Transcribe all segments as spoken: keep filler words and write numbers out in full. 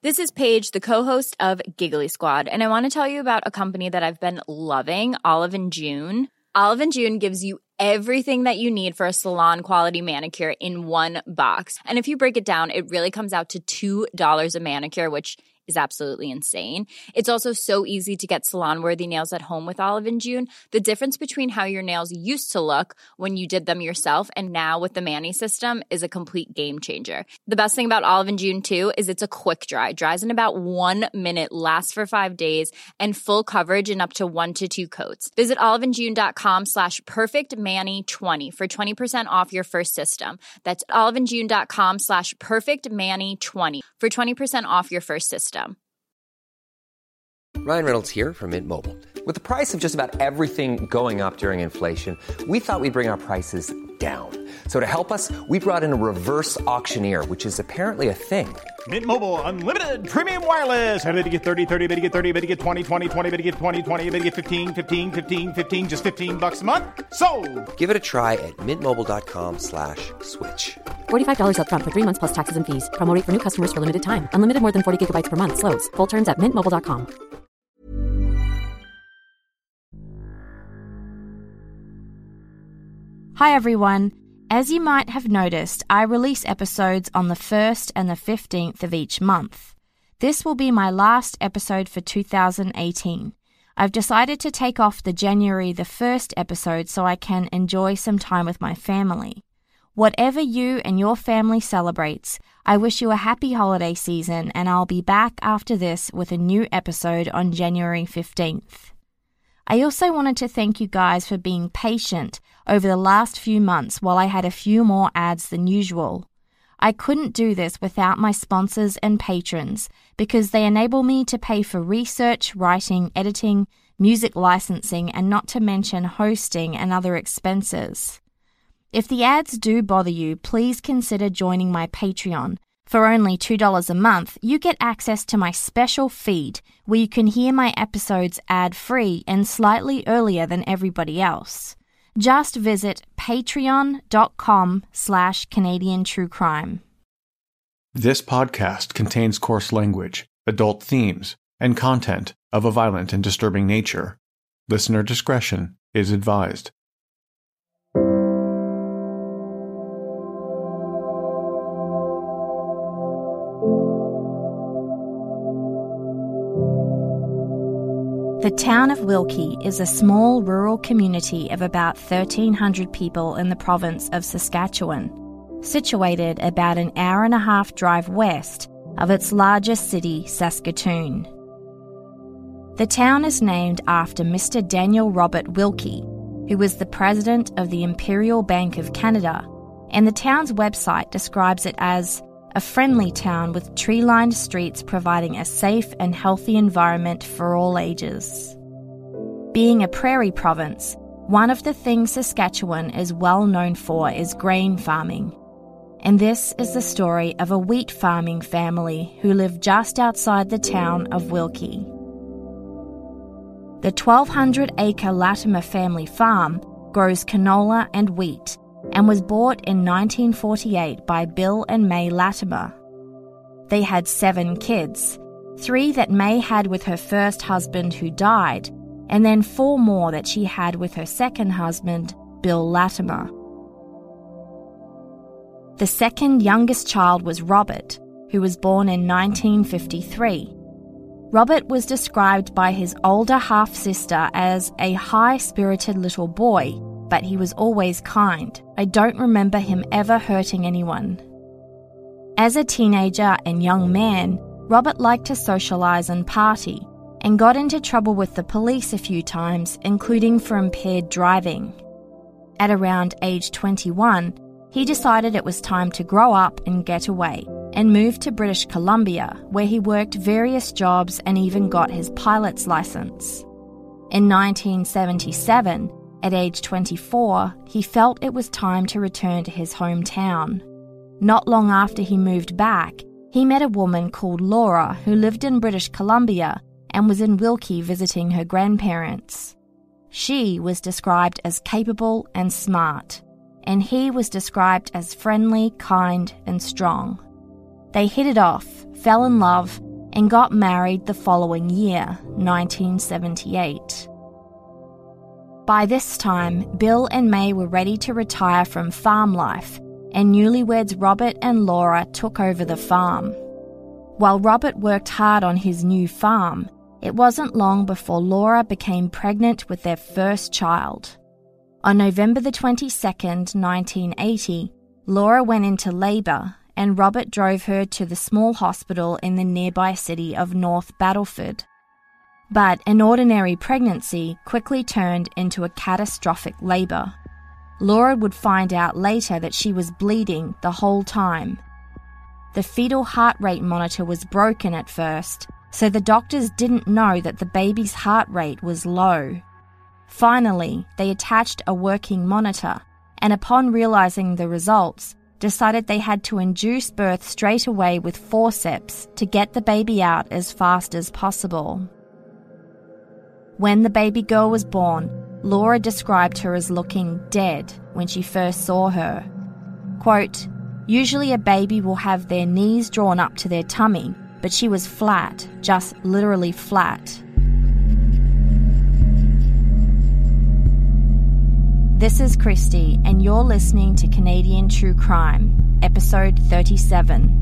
This is Paige, the co-host of Giggly Squad, and I want to tell you about a company that I've been loving, Olive and June. Olive and June gives you everything that you need for a salon-quality manicure in one box. And if you break it down, it really comes out to two dollars a manicure, which is absolutely insane. It's also so easy to get salon-worthy nails at home with Olive and June. The difference between how your nails used to look when you did them yourself and now with the Mani system is a complete game changer. The best thing about Olive and June, too, is it's a quick dry. Dries in about one minute, lasts for five days, and full coverage in up to one to two coats. Visit oliveandjune.com slash perfectmani20 for twenty percent off your first system. That's oliveandjune.com slash perfectmani20 for twenty percent off your first system. Ryan Reynolds here from Mint Mobile. With the price of just about everything going up during inflation, we thought we'd bring our prices down. So to help us, we brought in a reverse auctioneer, which is apparently a thing. Mint Mobile Unlimited Premium Wireless. How to get thirty, thirty, how to get thirty, how to get twenty, twenty, twenty, how to get twenty, twenty, how to get fifteen, fifteen, fifteen, fifteen, just fifteen bucks a month? Sold! Give it a try at mintmobile.com slash switch. forty-five dollars up front for three months plus taxes and fees. Promo rate for new customers for limited time. Unlimited more than forty gigabytes per month. Slows full terms at mint mobile dot com. Hi everyone. As you might have noticed, I release episodes on the first and the fifteenth of each month. This will be my last episode for two thousand eighteen. I've decided to take off the January the first episode so I can enjoy some time with my family. Whatever you and your family celebrates, I wish you a happy holiday season, and I'll be back after this with a new episode on January fifteenth. I also wanted to thank you guys for being patient over the last few months while I had a few more ads than usual. I couldn't do this without my sponsors and patrons because they enable me to pay for research, writing, editing, music licensing, and not to mention hosting and other expenses. If the ads do bother you, please consider joining my Patreon. For only two dollars a month, you get access to my special feed where you can hear my episodes ad-free and slightly earlier than everybody else. Just visit patreon.com slash Canadian True Crime. This podcast contains coarse language, adult themes, and content of a violent and disturbing nature. Listener discretion is advised. The town of Wilkie is a small rural community of about thirteen hundred people in the province of Saskatchewan, situated about an hour and a half drive west of its largest city, Saskatoon. The town is named after Mister Daniel Robert Wilkie, who was the president of the Imperial Bank of Canada, and the town's website describes it as a friendly town with tree-lined streets providing a safe and healthy environment for all ages. Being a prairie province, one of the things Saskatchewan is well known for is grain farming. And this is the story of a wheat farming family who live just outside the town of Wilkie. The twelve hundred acre Latimer family farm grows canola and wheat, and was bought in nineteen forty-eight by Bill and May Latimer. They had seven kids, three that May had with her first husband who died, and then four more that she had with her second husband, Bill Latimer. The second youngest child was Robert, who was born in nineteen fifty-three. Robert was described by his older half-sister as a high-spirited little boy, but he was always kind. I don't remember him ever hurting anyone. As a teenager and young man, Robert liked to socialise and party, and got into trouble with the police a few times, including for impaired driving. At around age twenty-one, he decided it was time to grow up and get away, and moved to British Columbia, where he worked various jobs and even got his pilot's license. In nineteen seventy-seven, at age twenty-four, he felt it was time to return to his hometown. Not long after he moved back, he met a woman called Laura who lived in British Columbia and was in Wilkie visiting her grandparents. She was described as capable and smart, and he was described as friendly, kind, and strong. They hit it off, fell in love, and got married the following year, nineteen seventy-eight. By this time, Bill and May were ready to retire from farm life, and newlyweds Robert and Laura took over the farm. While Robert worked hard on his new farm, it wasn't long before Laura became pregnant with their first child. On November the twenty-second, nineteen eighty, Laura went into labour, and Robert drove her to the small hospital in the nearby city of North Battleford. But an ordinary pregnancy quickly turned into a catastrophic labour. Laura would find out later that she was bleeding the whole time. The fetal heart rate monitor was broken at first, so the doctors didn't know that the baby's heart rate was low. Finally, they attached a working monitor, and upon realising the results, decided they had to induce birth straight away with forceps to get the baby out as fast as possible. When the baby girl was born, Laura described her as looking dead when she first saw her. Quote, "Usually a baby will have their knees drawn up to their tummy, but she was flat, just literally flat." This is Christy, and you're listening to Canadian True Crime, episode thirty-seven.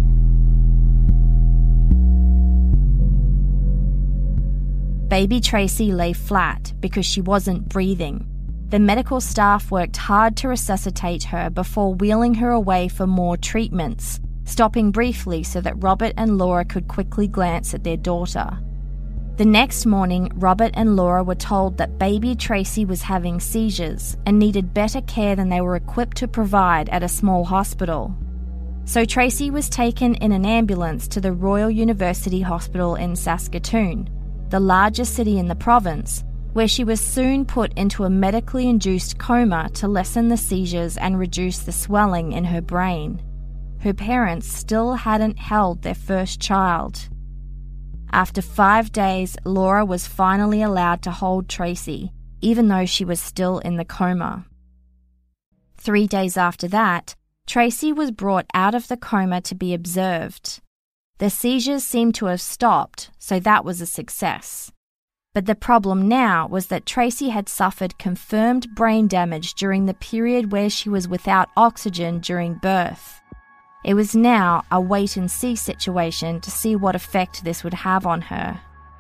Baby Tracy lay flat because she wasn't breathing. The medical staff worked hard to resuscitate her before wheeling her away for more treatments, stopping briefly so that Robert and Laura could quickly glance at their daughter. The next morning, Robert and Laura were told that baby Tracy was having seizures and needed better care than they were equipped to provide at a small hospital. So Tracy was taken in an ambulance to the Royal University Hospital in Saskatoon, the largest city in the province, where she was soon put into a medically induced coma to lessen the seizures and reduce the swelling in her brain. Her parents still hadn't held their first child. After five days, Laura was finally allowed to hold Tracy, even though she was still in the coma. Three days after that, Tracy was brought out of the coma to be observed. The seizures seemed to have stopped, so that was a success. But the problem now was that Tracy had suffered confirmed brain damage during the period where she was without oxygen during birth. It was now a wait-and-see situation to see what effect this would have on her.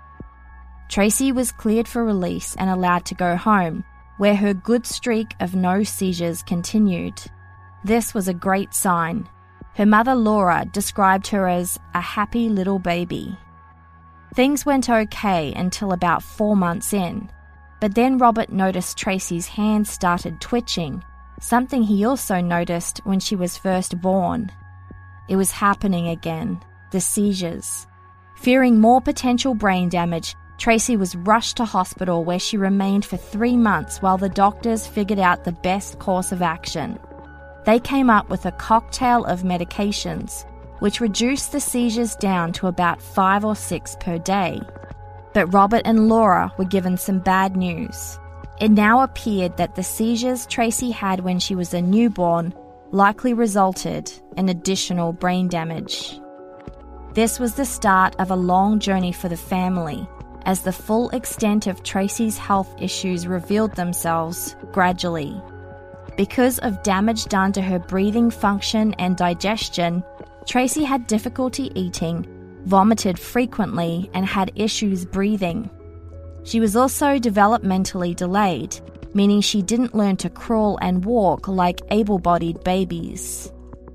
Tracy was cleared for release and allowed to go home, where her good streak of no seizures continued. This was a great sign. Her mother Laura described her as a happy little baby. Things went okay until about four months in, but then Robert noticed Tracy's hands started twitching, something he also noticed when she was first born. It was happening again, the seizures. Fearing more potential brain damage, Tracy was rushed to hospital where she remained for three months while the doctors figured out the best course of action. They came up with a cocktail of medications, which reduced the seizures down to about five or six per day. But Robert and Laura were given some bad news. It now appeared that the seizures Tracy had when she was a newborn likely resulted in additional brain damage. This was the start of a long journey for the family, as the full extent of Tracy's health issues revealed themselves gradually. Because of damage done to her breathing function and digestion, Tracy had difficulty eating, vomited frequently, and had issues breathing. She was also developmentally delayed, meaning she didn't learn to crawl and walk like able-bodied babies.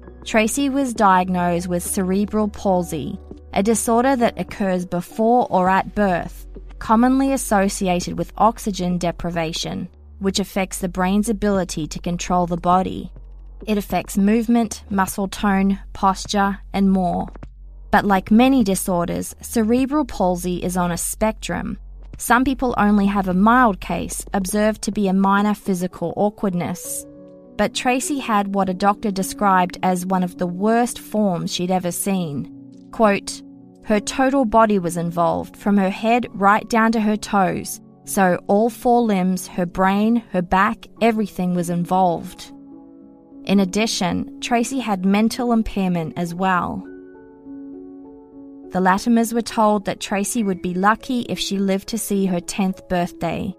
Tracy was diagnosed with cerebral palsy, a disorder that occurs before or at birth, commonly associated with oxygen deprivation, which affects the brain's ability to control the body. It affects movement, muscle tone, posture, and more. But like many disorders, cerebral palsy is on a spectrum. Some people only have a mild case, observed to be a minor physical awkwardness. But Tracy had what a doctor described as one of the worst forms she'd ever seen. Quote, "Her total body was involved, from her head right down to her toes. So all four limbs, her brain, her back, everything was involved." In addition, Tracy had mental impairment as well. the Latimers were told that Tracy would be lucky if she lived to see her tenth birthday.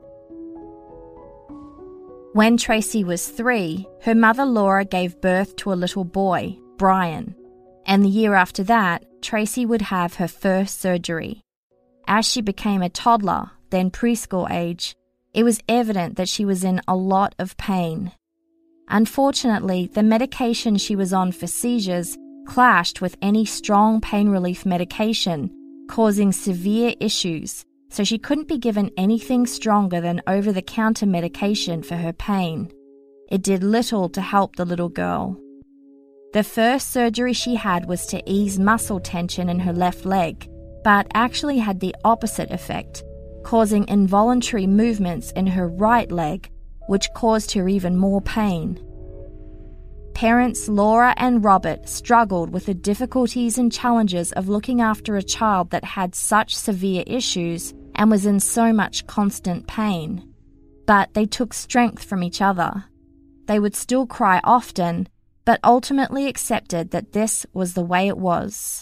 When Tracy was three, her mother Laura gave birth to a little boy, Brian, and the year after that, Tracy would have her first surgery. As she became a toddler, then preschool age, it was evident that she was in a lot of pain. Unfortunately, the medication she was on for seizures clashed with any strong pain relief medication, causing severe issues, so she couldn't be given anything stronger than over-the-counter medication for her pain. It did little to help the little girl. The first surgery she had was to ease muscle tension in her left leg, but actually had the opposite effect, causing involuntary movements in her right leg, which caused her even more pain. Parents Laura and Robert struggled with the difficulties and challenges of looking after a child that had such severe issues and was in so much constant pain. But they took strength from each other. They would still cry often, but ultimately accepted that this was the way it was.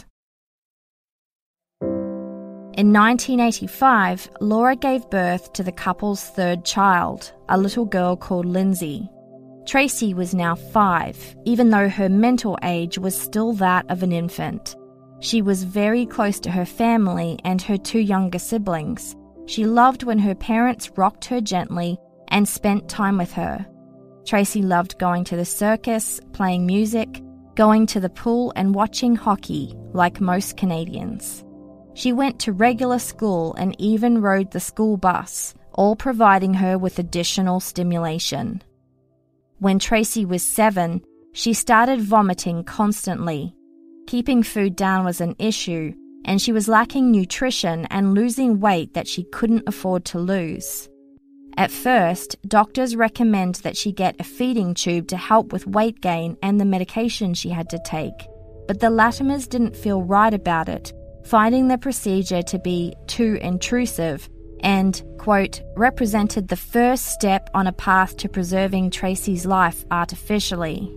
In nineteen eighty-five, Laura gave birth to the couple's third child, a little girl called Lindsay. Tracy was now five, even though her mental age was still that of an infant. She was very close to her family and her two younger siblings. She loved when her parents rocked her gently and spent time with her. Tracy loved going to the circus, playing music, going to the pool and watching hockey, like most Canadians. She went to regular school and even rode the school bus, all providing her with additional stimulation. When Tracy was seven, she started vomiting constantly. Keeping food down was an issue, and she was lacking nutrition and losing weight that she couldn't afford to lose. At first, doctors recommend that she get a feeding tube to help with weight gain and the medication she had to take, but the Latimers didn't feel right about it, finding the procedure to be too intrusive and, quote, represented the first step on a path to preserving Tracy's life artificially.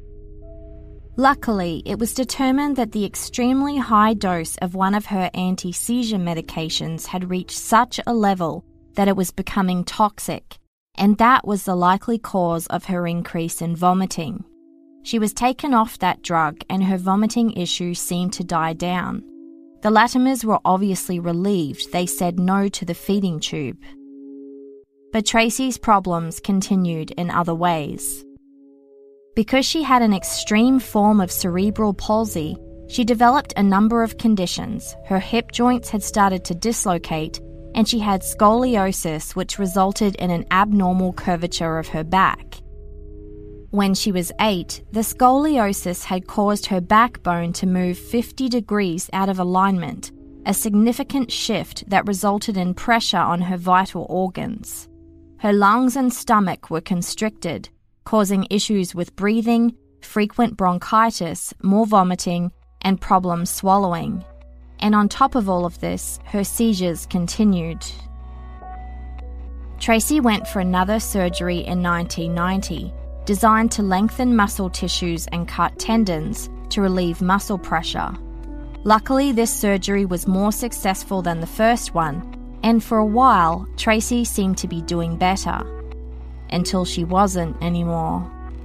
Luckily, it was determined that the extremely high dose of one of her anti-seizure medications had reached such a level that it was becoming toxic, and that was the likely cause of her increase in vomiting. She was taken off that drug and her vomiting issue seemed to die down. The Latimers were obviously relieved they said no to the feeding tube. But Tracy's problems continued in other ways. Because she had an extreme form of cerebral palsy, she developed a number of conditions. Her hip joints had started to dislocate, and she had scoliosis, which resulted in an abnormal curvature of her back. When she was eight, the scoliosis had caused her backbone to move fifty degrees out of alignment, a significant shift that resulted in pressure on her vital organs. Her lungs and stomach were constricted, causing issues with breathing, frequent bronchitis, more vomiting, and problems swallowing. And on top of all of this, her seizures continued. Tracy went for another surgery in nineteen ninety, designed to lengthen muscle tissues and cut tendons to relieve muscle pressure. Luckily, this surgery was more successful than the first one, and for a while, Tracy seemed to be doing better. Until she wasn't anymore.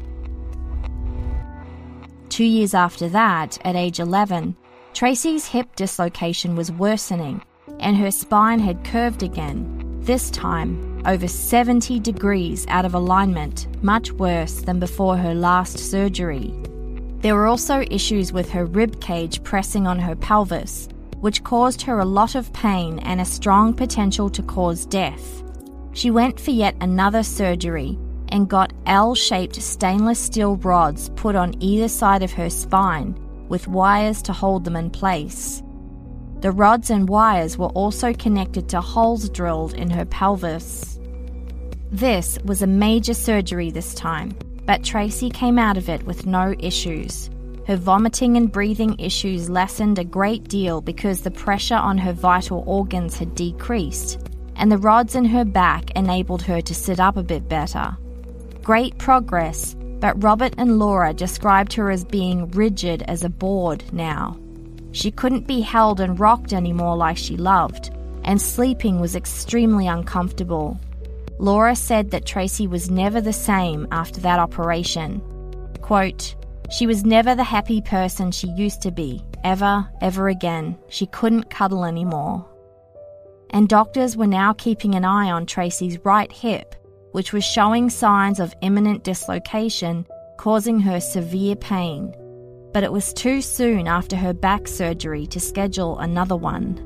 Two years after that, at age eleven, Tracy's hip dislocation was worsening, and her spine had curved again, this time over seventy degrees out of alignment, much worse than before her last surgery. There were also issues with her rib cage pressing on her pelvis, which caused her a lot of pain and a strong potential to cause death. She went for yet another surgery and got L-shaped stainless steel rods put on either side of her spine with wires to hold them in place. The rods and wires were also connected to holes drilled in her pelvis. This was a major surgery this time, but Tracy came out of it with no issues. Her vomiting and breathing issues lessened a great deal because the pressure on her vital organs had decreased, and the rods in her back enabled her to sit up a bit better. Great progress, but Robert and Laura described her as being rigid as a board now. She couldn't be held and rocked anymore like she loved, and sleeping was extremely uncomfortable. Laura said that Tracy was never the same after that operation. Quote, "She was never the happy person she used to be, ever, ever again. She couldn't cuddle anymore." And doctors were now keeping an eye on Tracy's right hip, which was showing signs of imminent dislocation, causing her severe pain. But it was too soon after her back surgery to schedule another one.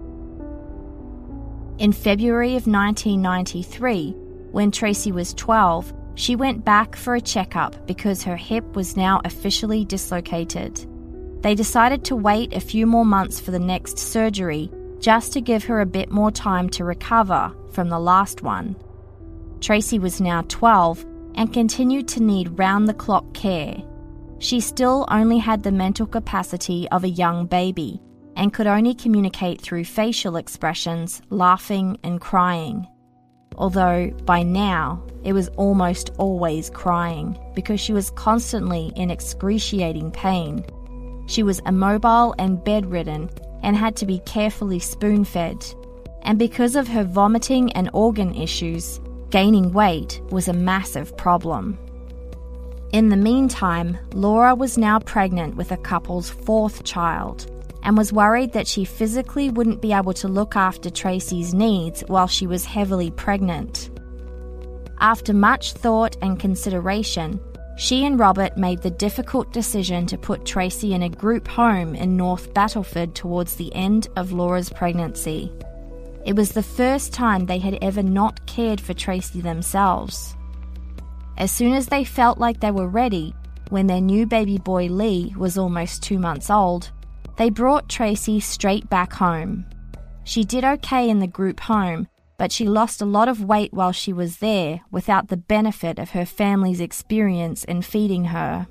In February of nineteen ninety-three, when Tracy was twelve, she went back for a checkup because her hip was now officially dislocated. They decided to wait a few more months for the next surgery just to give her a bit more time to recover from the last one. Tracy was now twelve and continued to need round-the-clock care. She still only had the mental capacity of a young baby and could only communicate through facial expressions, laughing and crying. Although, by now, it was almost always crying because she was constantly in excruciating pain. She was immobile and bedridden and had to be carefully spoon-fed. And because of her vomiting and organ issues, gaining weight was a massive problem. In the meantime, Laura was now pregnant with the couple's fourth child and was worried that she physically wouldn't be able to look after Tracy's needs while she was heavily pregnant. After much thought and consideration, she and Robert made the difficult decision to put Tracy in a group home in North Battleford towards the end of Laura's pregnancy. It was the first time they had ever not cared for Tracy themselves. As soon as they felt like they were ready, when their new baby boy Lee was almost two months old, they brought Tracy straight back home. She did okay in the group home, but she lost a lot of weight while she was there without the benefit of her family's experience in feeding her.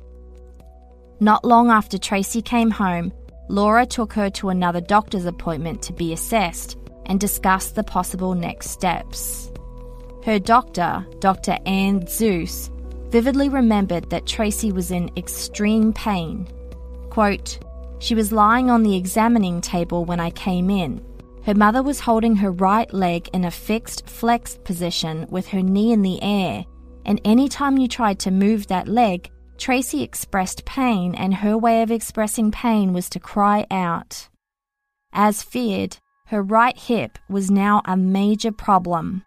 Not long after Tracy came home, Laura took her to another doctor's appointment to be assessed and discuss the possible next steps. Her doctor, Doctor Anne Zeus, vividly remembered that Tracy was in extreme pain. Quote, "She was lying on the examining table when I came in. Her mother was holding her right leg in a fixed, flexed position with her knee in the air, and any time you tried to move that leg, Tracy expressed pain, and her way of expressing pain was to cry out. As feared, her right hip was now a major problem.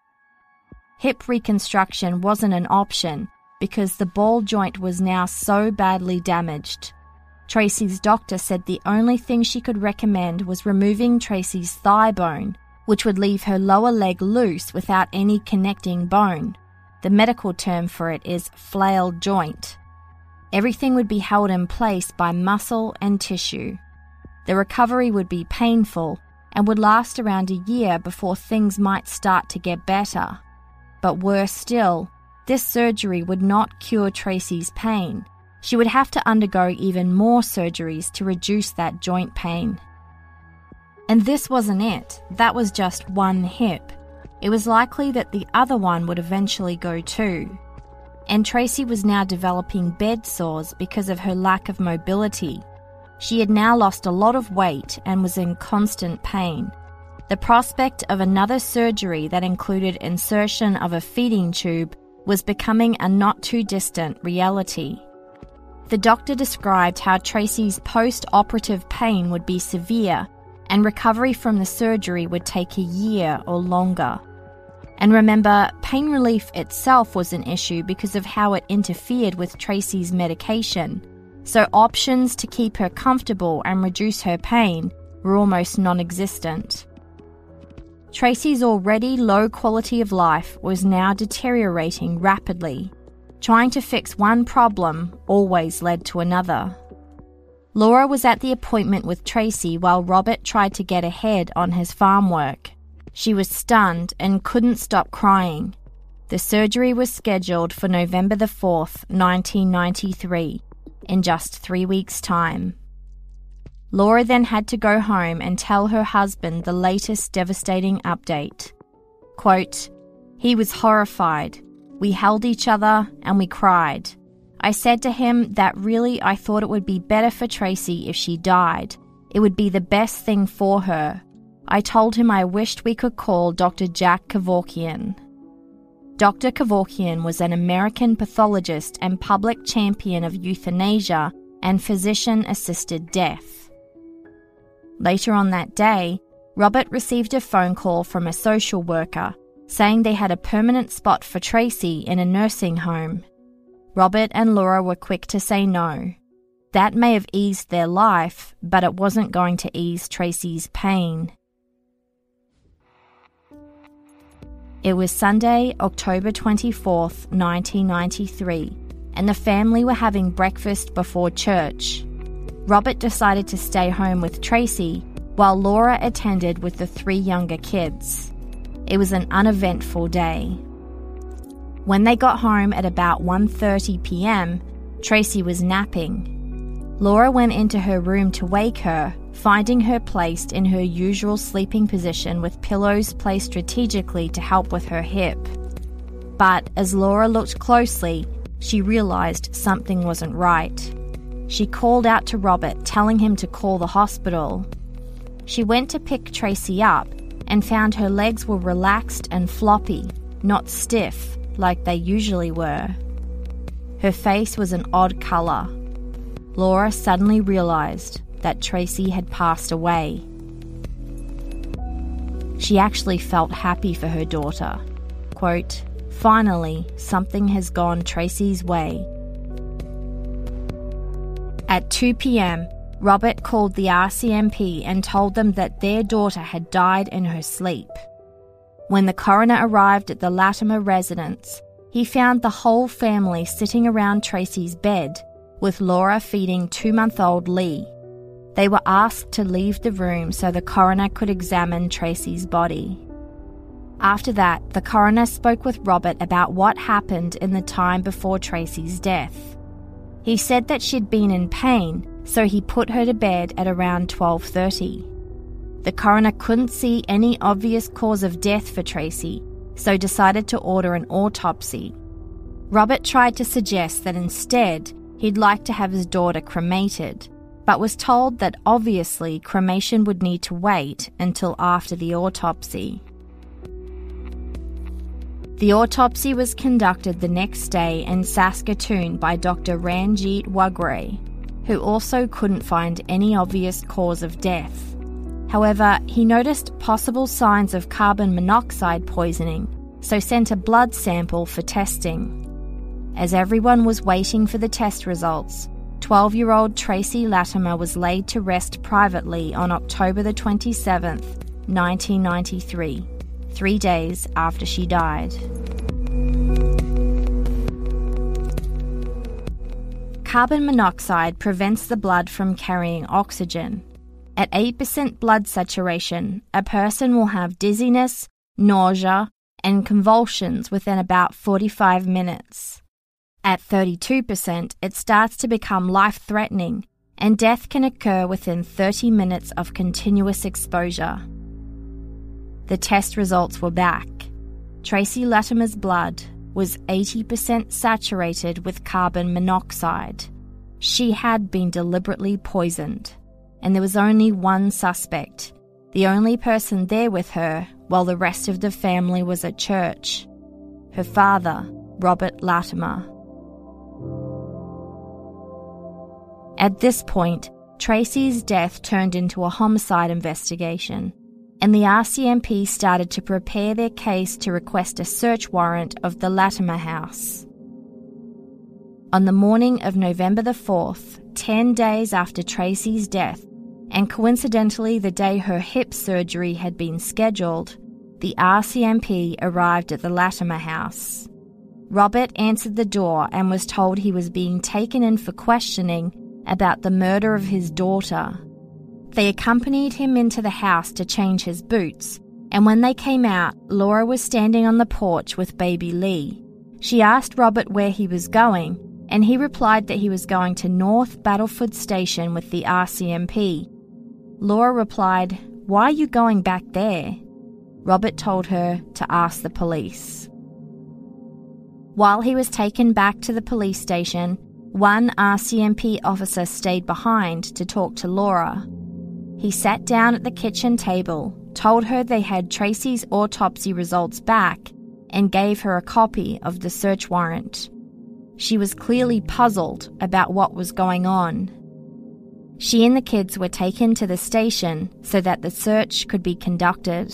Hip reconstruction wasn't an option because the ball joint was now so badly damaged. Tracy's doctor said the only thing she could recommend was removing Tracy's thigh bone, which would leave her lower leg loose without any connecting bone. The medical term for it is flail joint. Everything would be held in place by muscle and tissue. The recovery would be painful and would last around a year before things might start to get better. But worse still, this surgery would not cure Tracy's pain. She would have to undergo even more surgeries to reduce that joint pain. And this wasn't it. That was just one hip. It was likely that the other one would eventually go too. And Tracy was now developing bed sores because of her lack of mobility. She had now lost a lot of weight and was in constant pain. The prospect of another surgery that included insertion of a feeding tube was becoming a not-too-distant reality. The doctor described how Tracy's post-operative pain would be severe and recovery from the surgery would take a year or longer. And remember, pain relief itself was an issue because of how it interfered with Tracy's medication, so options to keep her comfortable and reduce her pain were almost non-existent. Tracy's already low quality of life was now deteriorating rapidly. Trying to fix one problem always led to another. Laura was at the appointment with Tracy while Robert tried to get ahead on his farm work. She was stunned and couldn't stop crying. The surgery was scheduled for November the fourth, nineteen ninety-three, in just three weeks' time. Laura then had to go home and tell her husband the latest devastating update. Quote, "He was horrified. We held each other and we cried. I said to him that really I thought it would be better for Tracy if she died. It would be the best thing for her. I told him I wished we could call Doctor Jack Kevorkian. Doctor Kevorkian was an American pathologist and public champion of euthanasia and physician-assisted death. Later on that day, Robert received a phone call from a social worker saying they had a permanent spot for Tracy in a nursing home. Robert and Laura were quick to say no. That may have eased their life, but it wasn't going to ease Tracy's pain. It was Sunday, October twenty-fourth, nineteen ninety-three, and the family were having breakfast before church. Robert decided to stay home with Tracy, while Laura attended with the three younger kids. It was an uneventful day. When they got home at about one thirty p.m., Tracy was napping. Laura went into her room to wake her, finding her placed in her usual sleeping position with pillows placed strategically to help with her hip. But as Laura looked closely, she realised something wasn't right. She called out to Robert, telling him to call the hospital. She went to pick Tracy up and found her legs were relaxed and floppy, not stiff like they usually were. Her face was an odd colour. Laura suddenly realised that Tracy had passed away. She actually felt happy for her daughter. Quote, "Finally, something has gone Tracy's way." At two p.m, Robert called the R C M P and told them that their daughter had died in her sleep. When the coroner arrived at the Latimer residence, he found the whole family sitting around Tracy's bed, with Laura feeding two-month-old Lee. They were asked to leave the room so the coroner could examine Tracy's body. After that, the coroner spoke with Robert about what happened in the time before Tracy's death. He said that she'd been in pain, so he put her to bed at around twelve thirty. The coroner couldn't see any obvious cause of death for Tracy, so decided to order an autopsy. Robert tried to suggest that instead he'd like to have his daughter cremated, but was told that obviously cremation would need to wait until after the autopsy. The autopsy was conducted the next day in Saskatoon by Doctor Ranjit Wagre, who also couldn't find any obvious cause of death. However, he noticed possible signs of carbon monoxide poisoning, so sent a blood sample for testing. As everyone was waiting for the test results, twelve-year-old Tracy Latimer was laid to rest privately on October the twenty-seventh, nineteen ninety-three, three days after she died. Carbon monoxide prevents the blood from carrying oxygen. At eight percent blood saturation, a person will have dizziness, nausea, and convulsions within about forty-five minutes. At thirty-two percent, it starts to become life-threatening, and death can occur within thirty minutes of continuous exposure. The test results were back. Tracy Latimer's blood was eighty percent saturated with carbon monoxide. She had been deliberately poisoned, and there was only one suspect, the only person there with her while the rest of the family was at church: her father, Robert Latimer. At this point, Tracy's death turned into a homicide investigation, and the R C M P started to prepare their case to request a search warrant of the Latimer house. On the morning of November the fourth, ten days after Tracy's death, and coincidentally the day her hip surgery had been scheduled, the R C M P arrived at the Latimer house. Robert answered the door and was told he was being taken in for questioning about the murder of his daughter. They accompanied him into the house to change his boots, and when they came out, Laura was standing on the porch with baby Lee. She asked Robert where he was going, and he replied that he was going to North Battleford Station with the R C M P. Laura replied, "Why are you going back there?" Robert told her to ask the police. While he was taken back to the police station, one R C M P officer stayed behind to talk to Laura. He sat down at the kitchen table, told her they had Tracy's autopsy results back, and gave her a copy of the search warrant. She was clearly puzzled about what was going on. She and the kids were taken to the station so that the search could be conducted.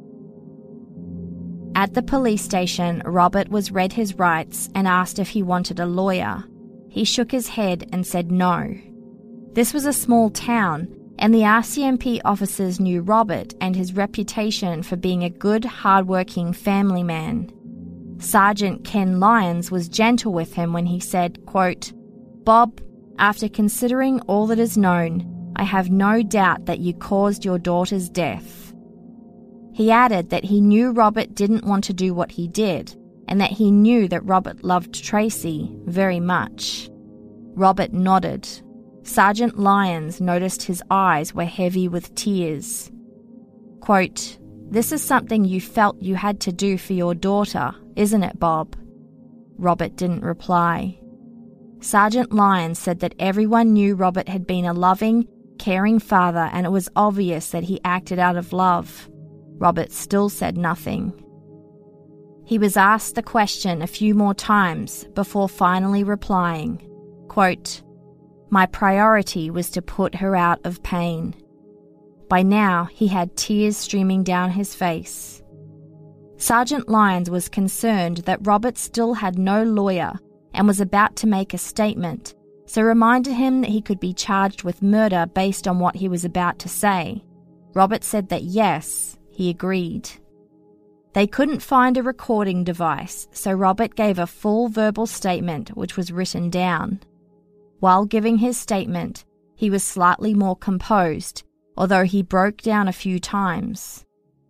At the police station, Robert was read his rights and asked if he wanted a lawyer. He shook his head and said no. This was a small town, and the R C M P officers knew Robert and his reputation for being a good, hard-working family man. Sergeant Ken Lyons was gentle with him when he said, quote, "Bob, after considering all that is known, I have no doubt that you caused your daughter's death." He added that he knew Robert didn't want to do what he did, and that he knew that Robert loved Tracy very much. Robert nodded. Sergeant Lyons noticed his eyes were heavy with tears. Quote, "This is something you felt you had to do for your daughter, isn't it, Bob?" Robert didn't reply. Sergeant Lyons said that everyone knew Robert had been a loving, caring father, and it was obvious that he acted out of love. Robert still said nothing. He was asked the question a few more times before finally replying, quote, "My priority was to put her out of pain." By now, he had tears streaming down his face. Sergeant Lyons was concerned that Robert still had no lawyer and was about to make a statement, so reminded him that he could be charged with murder based on what he was about to say. Robert said that yes, he agreed. They couldn't find a recording device, so Robert gave a full verbal statement which was written down. While giving his statement, he was slightly more composed, although he broke down a few times.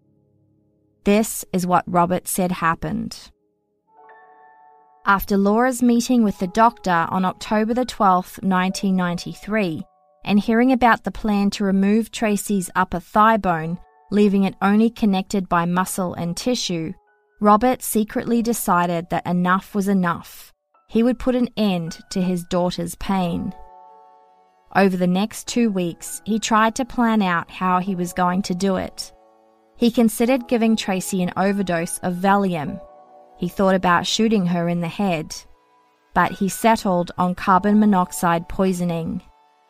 This is what Robert said happened. After Laura's meeting with the doctor on October the twelfth, nineteen ninety-three, and hearing about the plan to remove Tracy's upper thigh bone, leaving it only connected by muscle and tissue, Robert secretly decided that enough was enough. He would put an end to his daughter's pain. Over the next two weeks, he tried to plan out how he was going to do it. He considered giving Tracy an overdose of Valium. He thought about shooting her in the head, but he settled on carbon monoxide poisoning.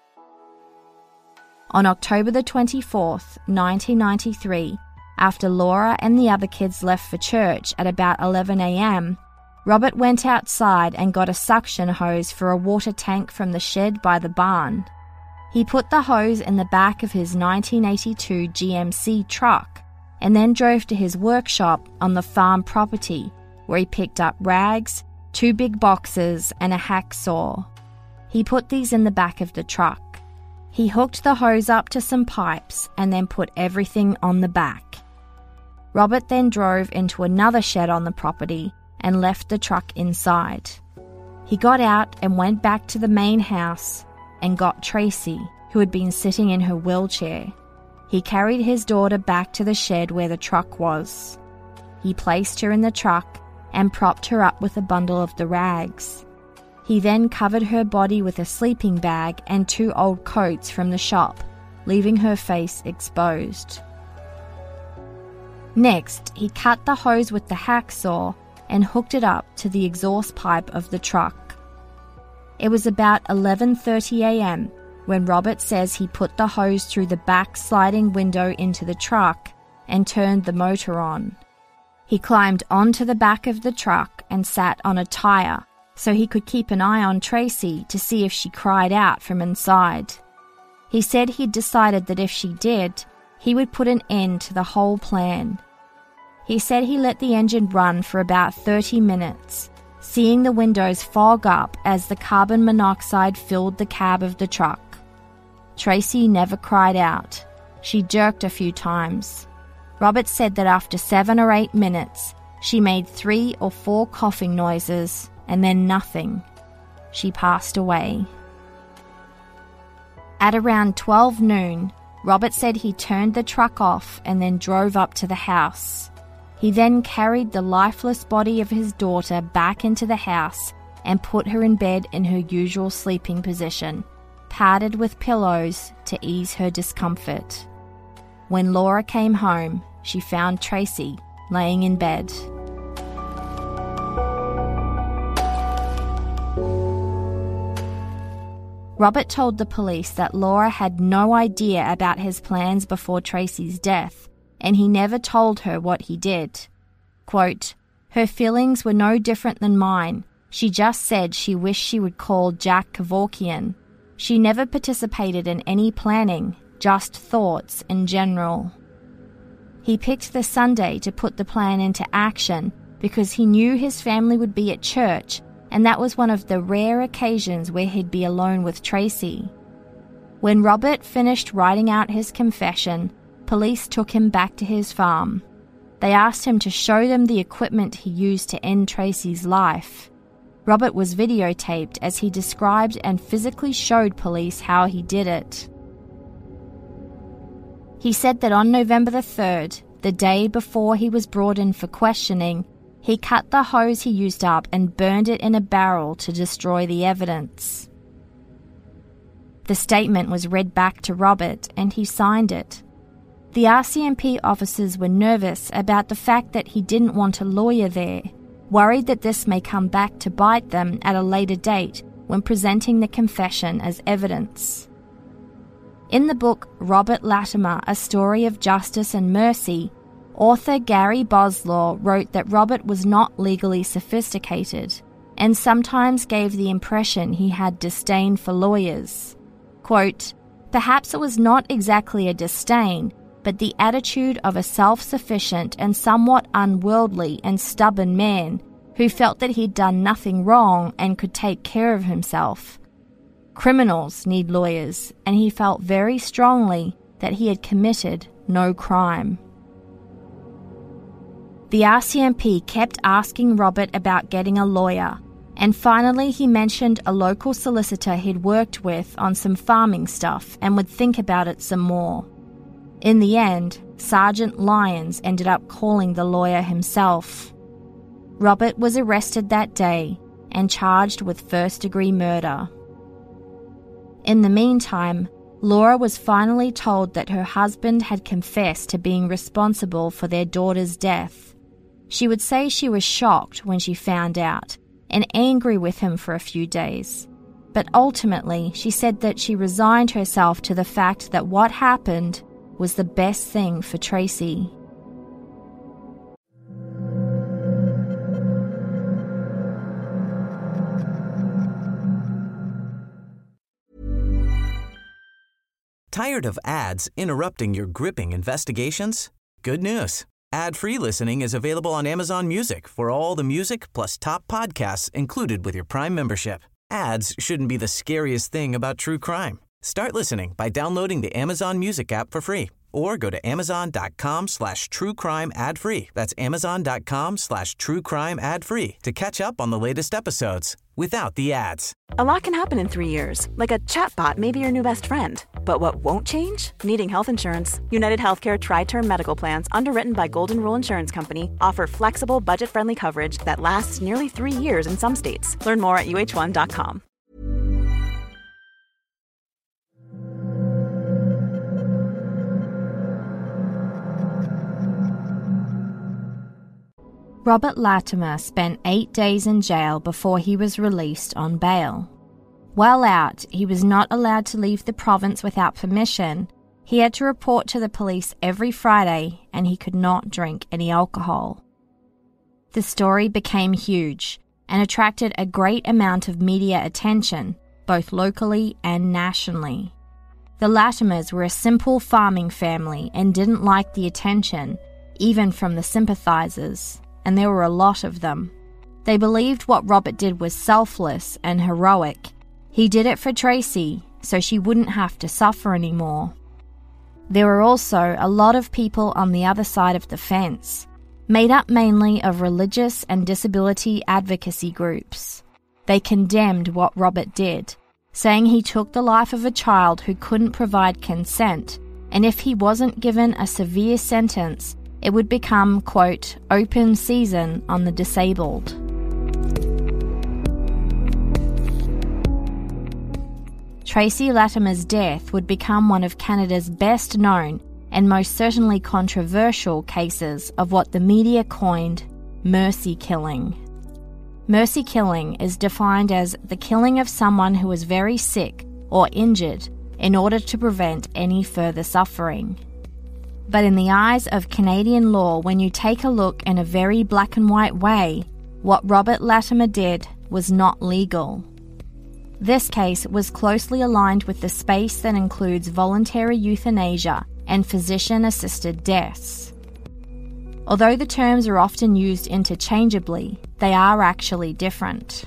On October the twenty-fourth, nineteen ninety-three, after Laura and the other kids left for church at about eleven a.m., Robert went outside and got a suction hose for a water tank from the shed by the barn. He put the hose in the back of his nineteen eighty-two G M C truck and then drove to his workshop on the farm property, where he picked up rags, two big boxes, and a hacksaw. He put these in the back of the truck. He hooked the hose up to some pipes and then put everything on the back. Robert then drove into another shed on the property and left the truck inside. He got out and went back to the main house and got Tracy, who had been sitting in her wheelchair. He carried his daughter back to the shed where the truck was. He placed her in the truck and propped her up with a bundle of the rags. He then covered her body with a sleeping bag and two old coats from the shop, leaving her face exposed. Next, he cut the hose with the hacksaw and hooked it up to the exhaust pipe of the truck. It was about eleven thirty a.m. when Robert says he put the hose through the back sliding window into the truck and turned the motor on. He climbed onto the back of the truck and sat on a tire so he could keep an eye on Tracy to see if she cried out from inside. He said he'd decided that if she did, he would put an end to the whole plan. He said he let the engine run for about thirty minutes, seeing the windows fog up as the carbon monoxide filled the cab of the truck. Tracy never cried out. She jerked a few times. Robert said that after seven or eight minutes, she made three or four coughing noises and then nothing. She passed away. At around twelve noon, Robert said he turned the truck off and then drove up to the house. He then carried the lifeless body of his daughter back into the house and put her in bed in her usual sleeping position. padded with pillows to ease her discomfort. When Laura came home, she found Tracy laying in bed. Robert told the police that Laura had no idea about his plans before Tracy's death, and he never told her what he did. Quote, "Her feelings were no different than mine. She just said she wished she would call Jack Kevorkian. She never participated in any planning, just thoughts in general." He picked the Sunday to put the plan into action because he knew his family would be at church, and that was one of the rare occasions where he'd be alone with Tracy. When Robert finished writing out his confession, police took him back to his farm. They asked him to show them the equipment he used to end Tracy's life. Robert was videotaped as he described and physically showed police how he did it. He said that on November the third, the day before he was brought in for questioning, he cut the hose he used up and burned it in a barrel to destroy the evidence. The statement was read back to Robert and he signed it. The R C M P officers were nervous about the fact that he didn't want a lawyer there, worried that this may come back to bite them at a later date when presenting the confession as evidence. In the book Robert Latimer, A Story of Justice and Mercy, author Gary Boslaw wrote that Robert was not legally sophisticated and sometimes gave the impression he had disdain for lawyers. Quote, "Perhaps it was not exactly a disdain, but the attitude of a self-sufficient and somewhat unworldly and stubborn man who felt that he'd done nothing wrong and could take care of himself. Criminals need lawyers, and he felt very strongly that he had committed no crime." The R C M P kept asking Robert about getting a lawyer, and finally he mentioned a local solicitor he'd worked with on some farming stuff and would think about it some more. In the end, Sergeant Lyons ended up calling the lawyer himself. Robert was arrested that day and charged with first-degree murder. In the meantime, Laura was finally told that her husband had confessed to being responsible for their daughter's death. She would say she was shocked when she found out and angry with him for a few days. But ultimately, she said that she resigned herself to the fact that what happened was the best thing for Tracy. Tired of ads interrupting your gripping investigations? Good news. Ad-free listening is available on Amazon Music for all the music plus top podcasts included with your Prime membership. Ads shouldn't be the scariest thing about true crime. Start listening by downloading the Amazon Music app for free or go to amazon.com slash true crime ad free. That's amazon.com slash true crime ad free to catch up on the latest episodes without the ads. A lot can happen in three years, like a chatbot may be your new best friend. But what won't change? Needing health insurance. United Healthcare Tri-Term Medical Plans, underwritten by Golden Rule Insurance Company, offer flexible, budget-friendly coverage that lasts nearly three years in some states. Learn more at U H one dot com. Robert Latimer spent eight days in jail before he was released on bail. While out, he was not allowed to leave the province without permission. He had to report to the police every Friday, and he could not drink any alcohol. The story became huge and attracted a great amount of media attention, both locally and nationally. The Latimers were a simple farming family and didn't like the attention, even from the sympathizers, and there were a lot of them. They believed what Robert did was selfless and heroic. He did it for Tracy, so she wouldn't have to suffer anymore. There were also a lot of people on the other side of the fence, made up mainly of religious and disability advocacy groups. They condemned what Robert did, saying he took the life of a child who couldn't provide consent, and if he wasn't given a severe sentence, it would become, quote, open season on the disabled. Tracy Latimer's death would become one of Canada's best known and most certainly controversial cases of what the media coined mercy killing. Mercy killing is defined as the killing of someone who is very sick or injured in order to prevent any further suffering. But in the eyes of Canadian law, when you take a look in a very black and white way, what Robert Latimer did was not legal. This case was closely aligned with the space that includes voluntary euthanasia and physician-assisted deaths. Although the terms are often used interchangeably, they are actually different.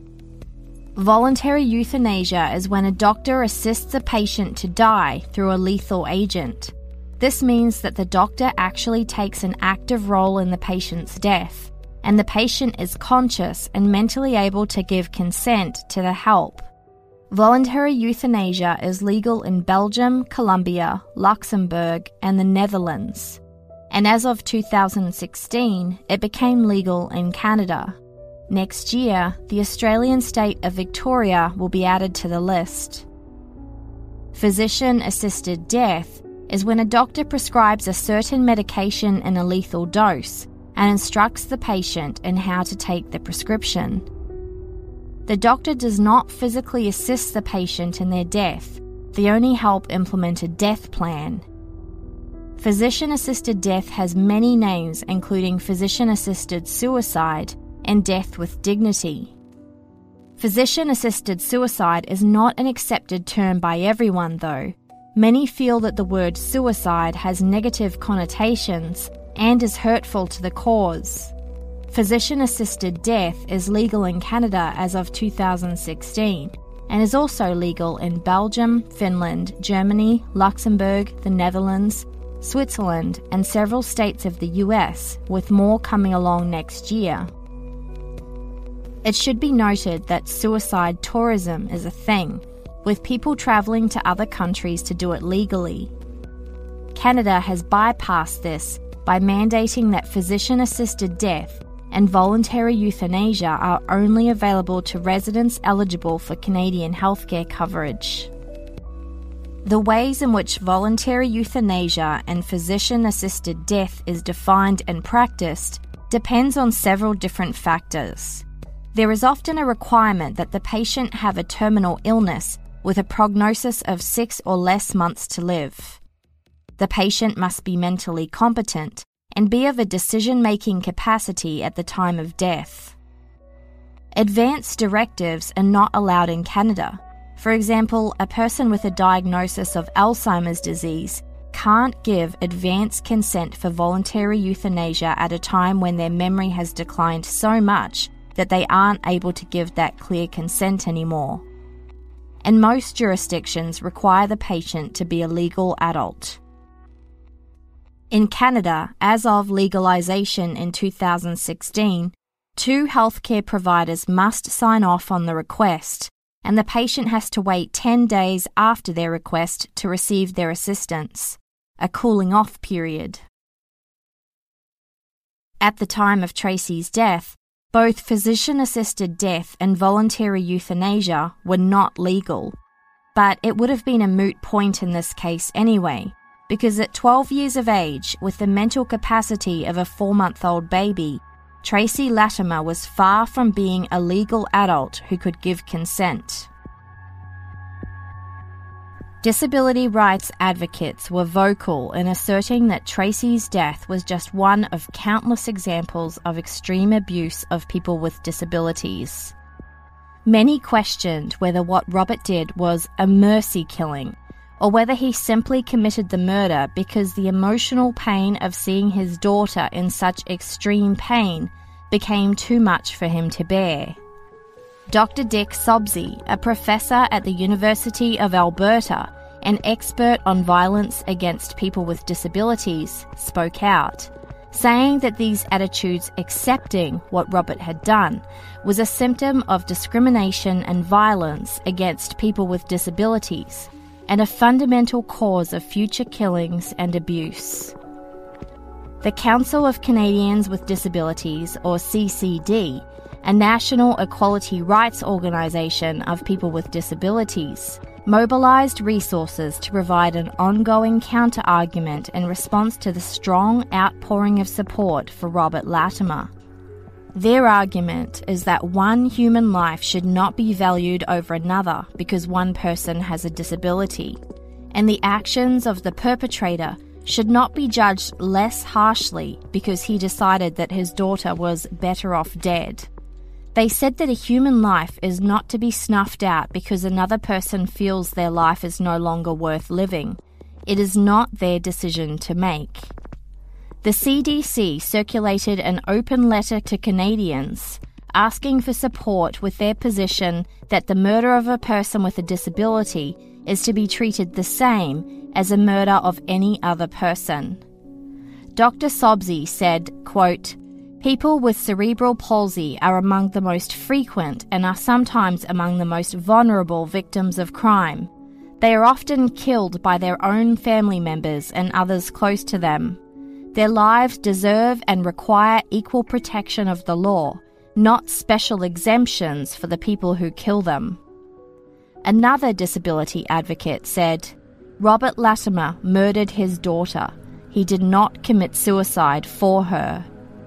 Voluntary euthanasia is when a doctor assists a patient to die through a lethal agent. This means that the doctor actually takes an active role in the patient's death, and the patient is conscious and mentally able to give consent to the help. Voluntary euthanasia is legal in Belgium, Colombia, Luxembourg, and the Netherlands. And as of two thousand sixteen, it became legal in Canada. Next year, the Australian state of Victoria will be added to the list. Physician-assisted death is when a doctor prescribes a certain medication in a lethal dose and instructs the patient in how to take the prescription. The doctor does not physically assist the patient in their death, they only help implement a death plan. Physician-assisted death has many names, including physician-assisted suicide and death with dignity. Physician-assisted suicide is not an accepted term by everyone, though. Many feel that the word suicide has negative connotations and is hurtful to the cause. Physician-assisted death is legal in Canada as of two thousand sixteen and is also legal in Belgium, Finland, Germany, Luxembourg, the Netherlands, Switzerland, and several states of the U S, with more coming along next year. It should be noted that suicide tourism is a thing, with people travelling to other countries to do it legally. Canada has bypassed this by mandating that physician-assisted death and voluntary euthanasia are only available to residents eligible for Canadian healthcare coverage. The ways in which voluntary euthanasia and physician-assisted death is defined and practiced depends on several different factors. There is often a requirement that the patient have a terminal illness with a prognosis of six or less months to live. The patient must be mentally competent and be of a decision-making capacity at the time of death. Advance directives are not allowed in Canada. For example, a person with a diagnosis of Alzheimer's disease can't give advance consent for voluntary euthanasia at a time when their memory has declined so much that they aren't able to give that clear consent anymore. And most jurisdictions require the patient to be a legal adult. In Canada, as of legalisation in two thousand sixteen, two healthcare providers must sign off on the request, and the patient has to wait ten days after their request to receive their assistance, a cooling-off period. At the time of Tracy's death, both physician-assisted death and voluntary euthanasia were not legal, but it would have been a moot point in this case anyway, because at twelve years of age, with the mental capacity of a four-month-old baby, Tracy Latimer was far from being a legal adult who could give consent. Disability rights advocates were vocal in asserting that Tracy's death was just one of countless examples of extreme abuse of people with disabilities. Many questioned whether what Robert did was a mercy killing, or whether he simply committed the murder because the emotional pain of seeing his daughter in such extreme pain became too much for him to bear. Doctor Dick Sobsey, a professor at the University of Alberta, an expert on violence against people with disabilities, spoke out, saying that these attitudes accepting what Robert had done was a symptom of discrimination and violence against people with disabilities, and a fundamental cause of future killings and abuse. The Council of Canadians with Disabilities, or C C D, a national equality rights organisation of people with disabilities, mobilised resources to provide an ongoing counter-argument in response to the strong outpouring of support for Robert Latimer. Their argument is that one human life should not be valued over another because one person has a disability, and the actions of the perpetrator should not be judged less harshly because he decided that his daughter was better off dead. They said that a human life is not to be snuffed out because another person feels their life is no longer worth living. It is not their decision to make. The C D C circulated an open letter to Canadians asking for support with their position that the murder of a person with a disability is to be treated the same as a murder of any other person. Doctor Sobsey said, quote, "People with cerebral palsy are among the most frequent and are sometimes among the most vulnerable victims of crime. They are often killed by their own family members and others close to them. Their lives deserve and require equal protection of the law, not special exemptions for the people who kill them." Another disability advocate said, "Robert Latimer murdered his daughter. He did not commit suicide for her."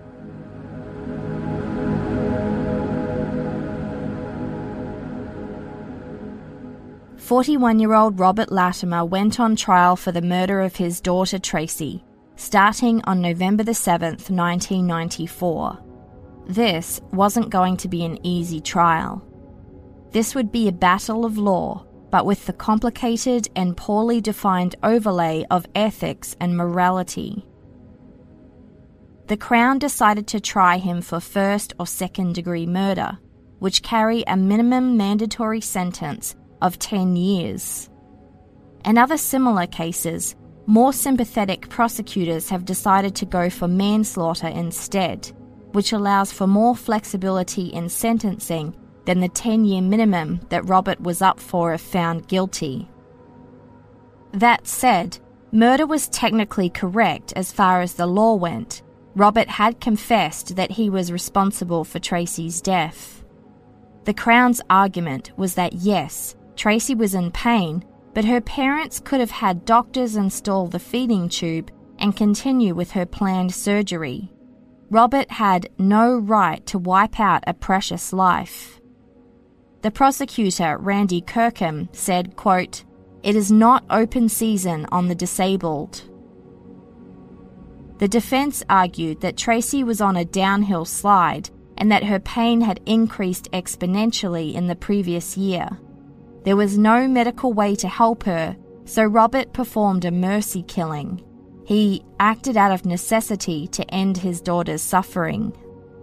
forty-one-year-old Robert Latimer went on trial for the murder of his daughter Tracy, starting on November the seventh, nineteen ninety-four. This wasn't going to be an easy trial. This would be a battle of law, but with the complicated and poorly defined overlay of ethics and morality. The Crown decided to try him for first or second degree murder, which carry a minimum mandatory sentence of ten years. In other similar cases, more sympathetic prosecutors have decided to go for manslaughter instead, which allows for more flexibility in sentencing than the ten-year minimum that Robert was up for if found guilty. That said, murder was technically correct as far as the law went. Robert had confessed that he was responsible for Tracy's death. The Crown's argument was that yes, Tracy was in pain, but her parents could have had doctors install the feeding tube and continue with her planned surgery. Robert had no right to wipe out a precious life. The prosecutor, Randy Kirkham, said, quote, "It is not open season on the disabled." The defense argued that Tracy was on a downhill slide and that her pain had increased exponentially in the previous year. There was no medical way to help her, so Robert performed a mercy killing. He acted out of necessity to end his daughter's suffering.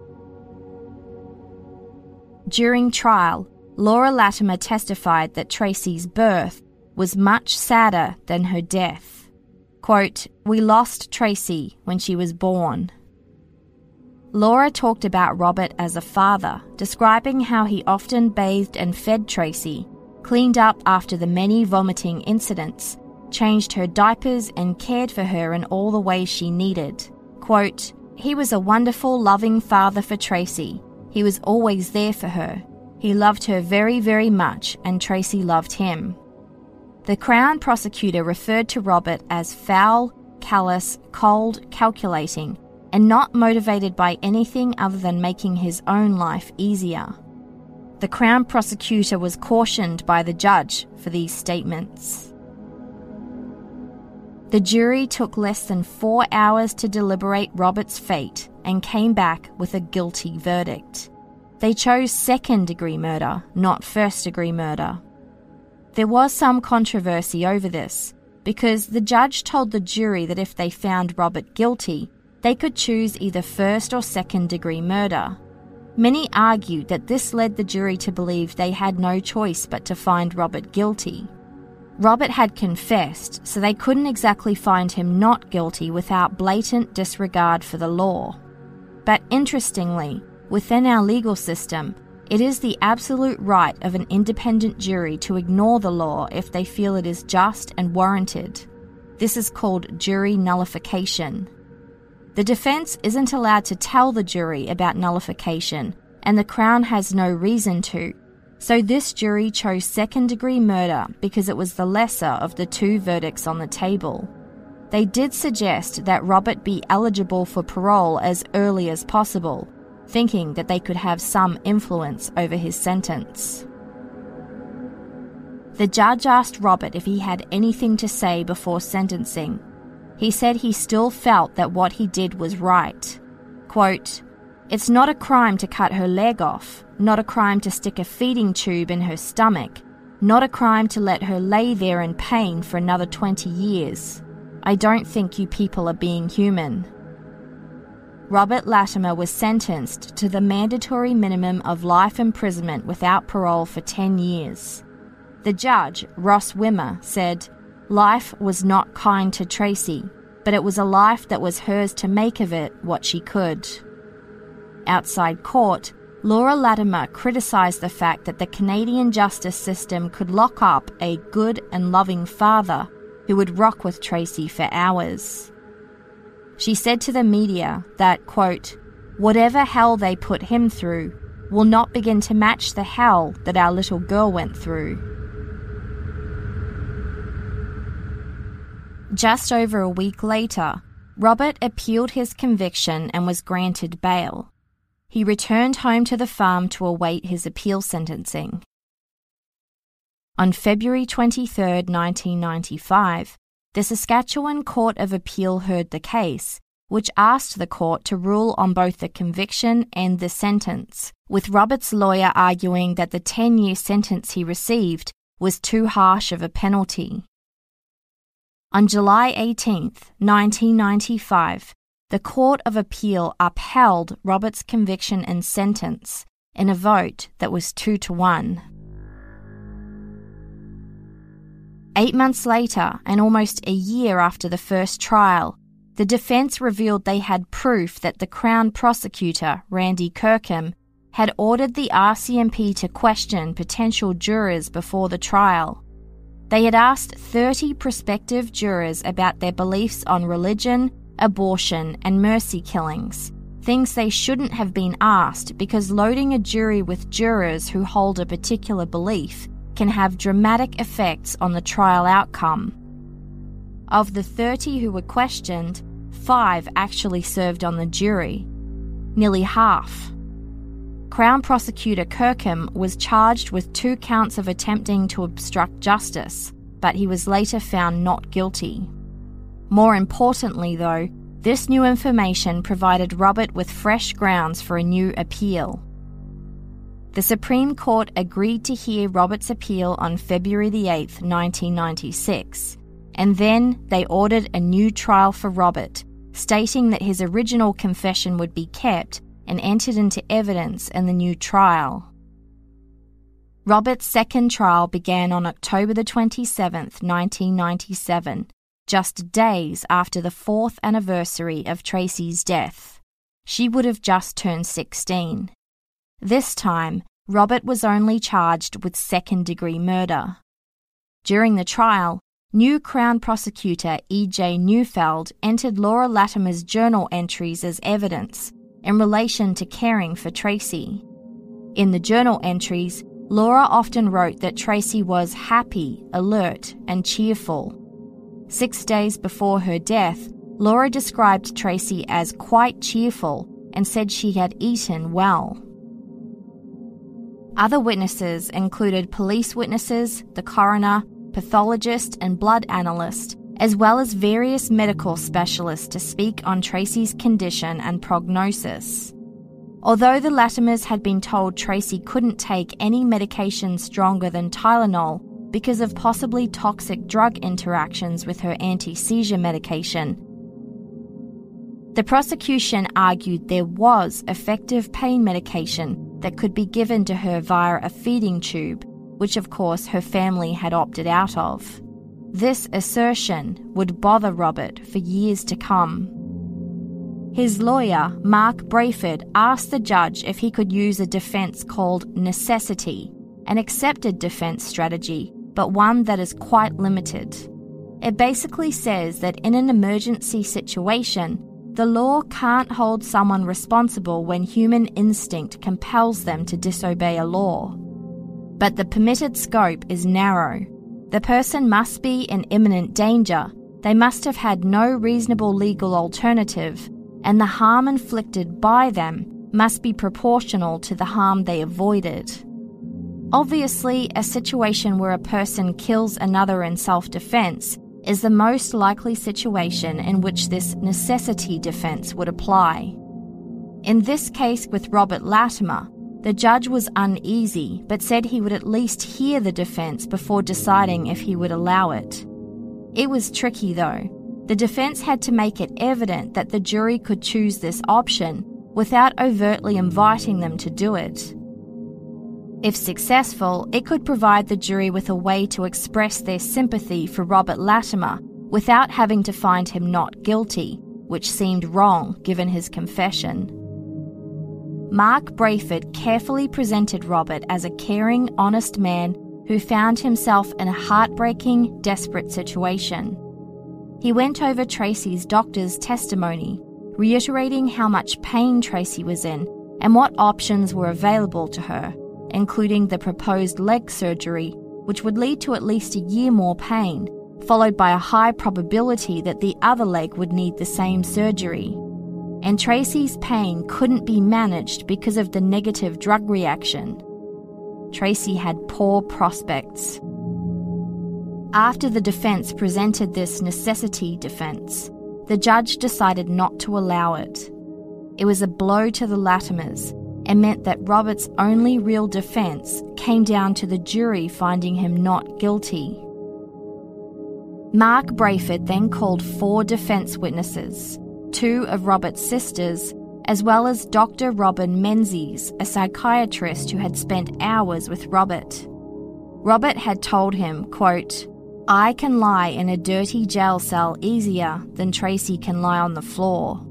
During trial, Laura Latimer testified that Tracy's birth was much sadder than her death. Quote, "We lost Tracy when she was born." Laura talked about Robert as a father, describing how he often bathed and fed Tracy, cleaned up after the many vomiting incidents, changed her diapers and cared for her in all the ways she needed. Quote, "He was a wonderful, loving father for Tracy. He was always there for her. He loved her very, very much, and Tracy loved him." The Crown prosecutor referred to Robert as foul, callous, cold, calculating, and not motivated by anything other than making his own life easier. The Crown prosecutor was cautioned by the judge for these statements. The jury took less than four hours to deliberate Robert's fate and came back with a guilty verdict. They chose second-degree murder, not first-degree murder. There was some controversy over this, because the judge told the jury that if they found Robert guilty, they could choose either first or second-degree murder. Many argued that this led the jury to believe they had no choice but to find Robert guilty. Robert had confessed, so they couldn't exactly find him not guilty without blatant disregard for the law. But interestingly, within our legal system, it is the absolute right of an independent jury to ignore the law if they feel it is just and warranted. This is called jury nullification. The defense isn't allowed to tell the jury about nullification, and the Crown has no reason to, So this jury chose second-degree murder because it was the lesser of the two verdicts on the table. They did suggest that Robert be eligible for parole as early as possible, thinking that they could have some influence over his sentence. The judge asked Robert if he had anything to say before sentencing. He said he still felt that what he did was right. Quote, "It's not a crime to cut her leg off, not a crime to stick a feeding tube in her stomach, not a crime to let her lay there in pain for another twenty years. I don't think you people are being human." Robert Latimer was sentenced to the mandatory minimum of life imprisonment without parole for ten years. The judge, Ross Wimmer, said, "Life was not kind to Tracy, but it was a life that was hers to make of it what she could." Outside court, Laura Latimer criticised the fact that the Canadian justice system could lock up a good and loving father who would rock with Tracy for hours. She said to the media that, quote, "Whatever hell they put him through will not begin to match the hell that our little girl went through." Just over a week later, Robert appealed his conviction and was granted bail. He returned home to the farm to await his appeal sentencing. On February twenty-third, nineteen ninety-five, the Saskatchewan Court of Appeal heard the case, which asked the court to rule on both the conviction and the sentence, with Robert's lawyer arguing that the ten-year sentence he received was too harsh of a penalty. On July eighteenth, nineteen ninety-five, the Court of Appeal upheld Robert's conviction and sentence in a vote that was two to one. Eight months later, and almost a year after the first trial, the defence revealed they had proof that the Crown prosecutor, Randy Kirkham, had ordered the R C M P to question potential jurors before the trial. They had asked thirty prospective jurors about their beliefs on religion, abortion, and mercy killings, things they shouldn't have been asked because loading a jury with jurors who hold a particular belief can have dramatic effects on the trial outcome. Of the thirty who were questioned, five actually served on the jury, nearly half. Crown Prosecutor Kirkham was charged with two counts of attempting to obstruct justice, but he was later found not guilty. More importantly, though, this new information provided Robert with fresh grounds for a new appeal. The Supreme Court agreed to hear Robert's appeal on February the eighth, nineteen ninety-six, and then they ordered a new trial for Robert, stating that his original confession would be kept and entered into evidence in the new trial. Robert's second trial began on October the twenty-seventh, nineteen ninety-seven, just days after the fourth anniversary of Tracy's death. She would have just turned sixteen. This time, Robert was only charged with second-degree murder. During the trial, new Crown Prosecutor E J Neufeld entered Laura Latimer's journal entries as evidence in relation to caring for Tracy. In the journal entries, Laura often wrote that Tracy was happy, alert, and cheerful. Six days before her death, Laura described Tracy as quite cheerful and said she had eaten well. Other witnesses included police witnesses, the coroner, pathologist and blood analyst, as well as various medical specialists to speak on Tracy's condition and prognosis. Although the Latimers had been told Tracy couldn't take any medication stronger than Tylenol because of possibly toxic drug interactions with her anti-seizure medication, the prosecution argued there was effective pain medication that could be given to her via a feeding tube, which of course her family had opted out of. This assertion would bother Robert for years to come. His lawyer, Mark Brayford, asked the judge if he could use a defence called necessity, an accepted defence strategy, but one that is quite limited. It basically says that in an emergency situation, the law can't hold someone responsible when human instinct compels them to disobey a law. But the permitted scope is narrow. The person must be in imminent danger, they must have had no reasonable legal alternative, and the harm inflicted by them must be proportional to the harm they avoided. Obviously, a situation where a person kills another in self-defense is the most likely situation in which this necessity defense would apply. In this case with Robert Latimer, the judge was uneasy but said he would at least hear the defense before deciding if he would allow it. It was tricky though. The defense had to make it evident that the jury could choose this option without overtly inviting them to do it. If successful, it could provide the jury with a way to express their sympathy for Robert Latimer without having to find him not guilty, which seemed wrong given his confession. Mark Brayford carefully presented Robert as a caring, honest man who found himself in a heartbreaking, desperate situation. He went over Tracy's doctor's testimony, reiterating how much pain Tracy was in and what options were available to her, including the proposed leg surgery, which would lead to at least a year more pain, followed by a high probability that the other leg would need the same surgery. And Tracy's pain couldn't be managed because of the negative drug reaction. Tracy had poor prospects. After the defense presented this necessity defense, the judge decided not to allow it. It was a blow to the Latimers and meant that Robert's only real defense came down to the jury finding him not guilty. Mark Brayford then called four defense witnesses, two of Robert's sisters, as well as Doctor Robin Menzies, a psychiatrist who had spent hours with Robert. Robert had told him, quote, "I can lie in a dirty jail cell easier than Tracy can lie on the floor."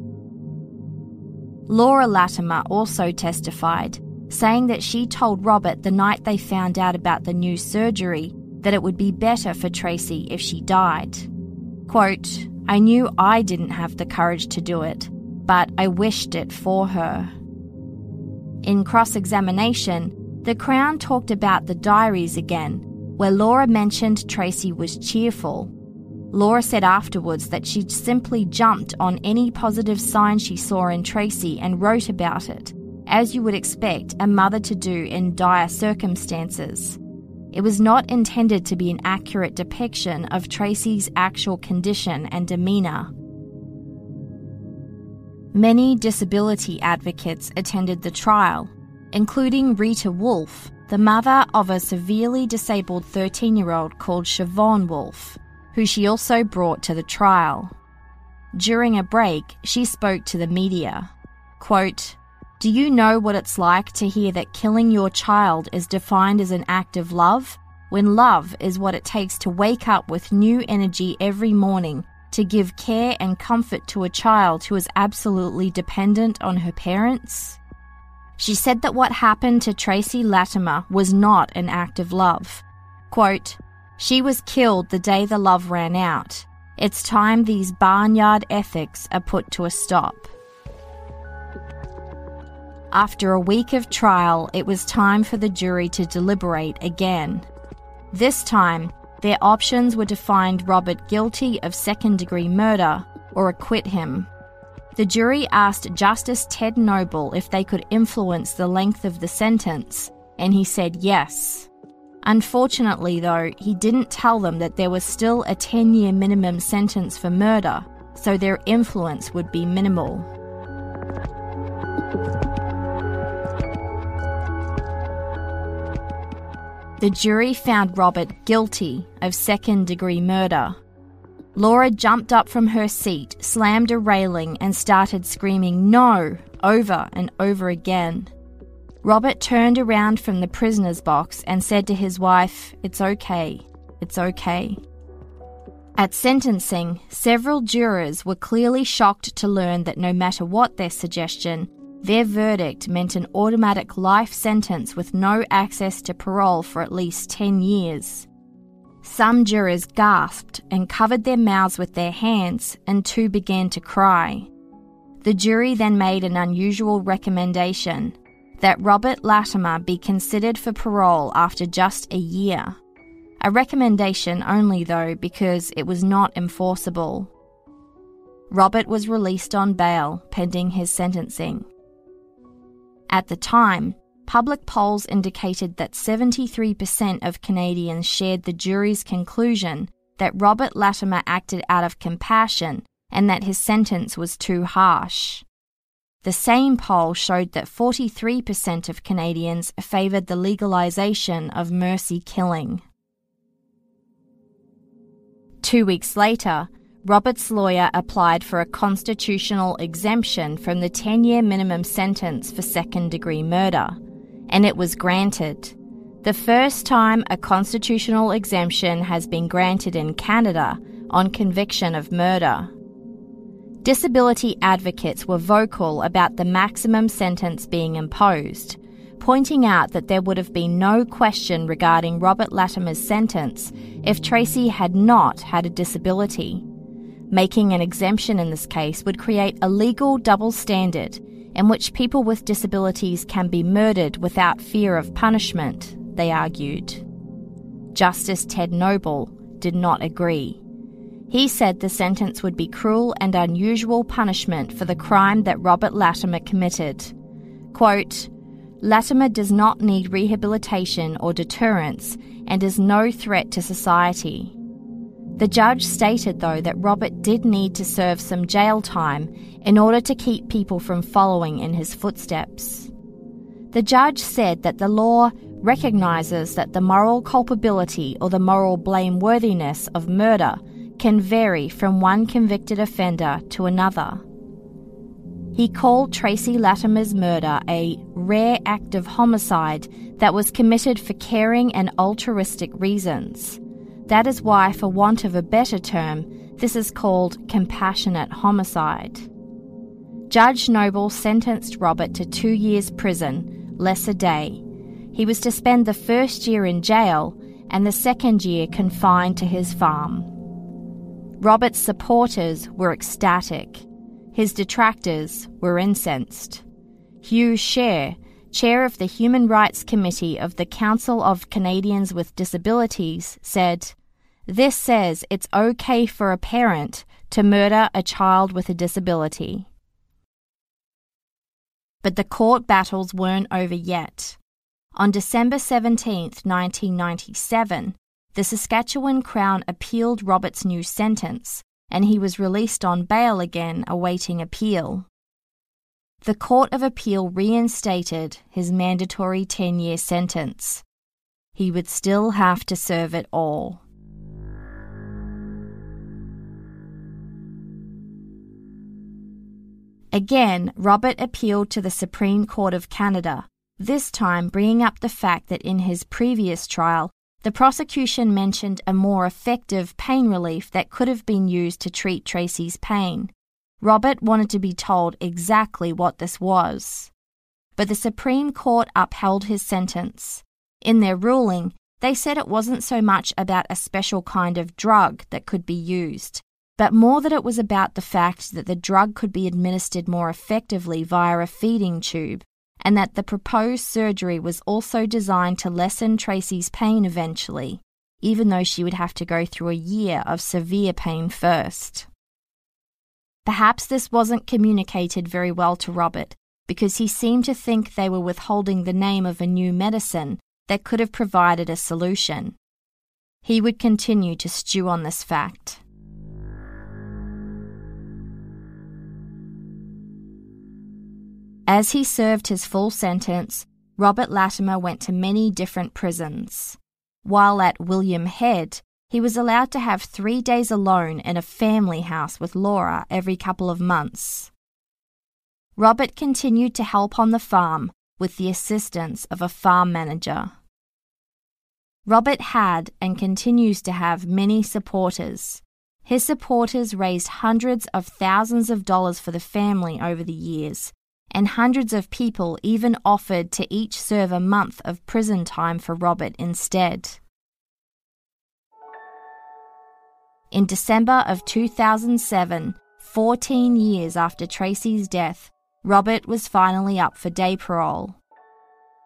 Laura Latimer also testified, saying that she told Robert the night they found out about the new surgery that it would be better for Tracy if she died. Quote, "I knew I didn't have the courage to do it, but I wished it for her." In cross-examination, the Crown talked about the diaries again, where Laura mentioned Tracy was cheerful. Laura said afterwards that she'd simply jumped on any positive sign she saw in Tracy and wrote about it, as you would expect a mother to do in dire circumstances. It was not intended to be an accurate depiction of Tracy's actual condition and demeanour. Many disability advocates attended the trial, including Rita Wolfe, the mother of a severely disabled thirteen-year-old called Siobhan Wolfe, who she also brought to the trial. During a break, she spoke to the media. Quote, "Do you know what it's like to hear that killing your child is defined as an act of love, when love is what it takes to wake up with new energy every morning to give care and comfort to a child who is absolutely dependent on her parents?" She said that what happened to Tracy Latimer was not an act of love. Quote, "She was killed the day the love ran out. It's time these barnyard ethics are put to a stop." After a week of trial, it was time for the jury to deliberate again. This time, their options were to find Robert guilty of second-degree murder or acquit him. The jury asked Justice Ted Noble if they could influence the length of the sentence, and he said yes. Unfortunately, though, he didn't tell them that there was still a ten-year minimum sentence for murder, so their influence would be minimal. The jury found Robert guilty of second-degree murder. Laura jumped up from her seat, slammed a railing, and started screaming "No!" over and over again. Robert turned around from the prisoner's box and said to his wife, "It's okay, it's okay." At sentencing, several jurors were clearly shocked to learn that no matter what their suggestion, their verdict meant an automatic life sentence with no access to parole for at least ten years. Some jurors gasped and covered their mouths with their hands, and two began to cry. The jury then made an unusual recommendation. that Robert Latimer be considered for parole after just a year. A recommendation only, though, because it was not enforceable. Robert was released on bail pending his sentencing. At the time, public polls indicated that seventy-three percent of Canadians shared the jury's conclusion that Robert Latimer acted out of compassion and that his sentence was too harsh. The same poll showed that forty-three percent of Canadians favoured the legalisation of mercy killing. Two weeks later, Robert's lawyer applied for a constitutional exemption from the ten-year minimum sentence for second-degree murder, and it was granted. The first time a constitutional exemption has been granted in Canada on conviction of murder. Disability advocates were vocal about the maximum sentence being imposed, pointing out that there would have been no question regarding Robert Latimer's sentence if Tracy had not had a disability. Making an exemption in this case would create a legal double standard in which people with disabilities can be murdered without fear of punishment, they argued. Justice Ted Noble did not agree. He said the sentence would be cruel and unusual punishment for the crime that Robert Latimer committed. Quote, Latimer does not need rehabilitation or deterrence and is no threat to society. The judge stated, though, that Robert did need to serve some jail time in order to keep people from following in his footsteps. The judge said that the law recognises that the moral culpability or the moral blameworthiness of murder can vary from one convicted offender to another. He called Tracy Latimer's murder a rare act of homicide that was committed for caring and altruistic reasons. That is why, for want of a better term, this is called compassionate homicide. Judge Noble sentenced Robert to two years prison, less a day. He was to spend the first year in jail and the second year confined to his farm. Robert's supporters were ecstatic. His detractors were incensed. Hugh Scher, chair of the Human Rights Committee of the Council of Canadians with Disabilities, said, "This says it's okay for a parent to murder a child with a disability." But the court battles weren't over yet. On December seventeenth, nineteen ninety-seven, the Saskatchewan Crown appealed Robert's new sentence, and he was released on bail again, awaiting appeal. The Court of Appeal reinstated his mandatory ten-year sentence. He would still have to serve it all. Again, Robert appealed to the Supreme Court of Canada, this time bringing up the fact that in his previous trial, the prosecution mentioned a more effective pain relief that could have been used to treat Tracy's pain. Robert wanted to be told exactly what this was. But the Supreme Court upheld his sentence. In their ruling, they said it wasn't so much about a special kind of drug that could be used, but more that it was about the fact that the drug could be administered more effectively via a feeding tube, and that the proposed surgery was also designed to lessen Tracy's pain eventually, even though she would have to go through a year of severe pain first. Perhaps this wasn't communicated very well to Robert, because he seemed to think they were withholding the name of a new medicine that could have provided a solution. He would continue to stew on this fact. As he served his full sentence, Robert Latimer went to many different prisons. While at William Head, he was allowed to have three days alone in a family house with Laura every couple of months. Robert continued to help on the farm with the assistance of a farm manager. Robert had and continues to have many supporters. His supporters raised hundreds of thousands of dollars for the family over the years, and hundreds of people even offered to each serve a month of prison time for Robert instead. In December of two thousand seven, fourteen years after Tracy's death, Robert was finally up for day parole.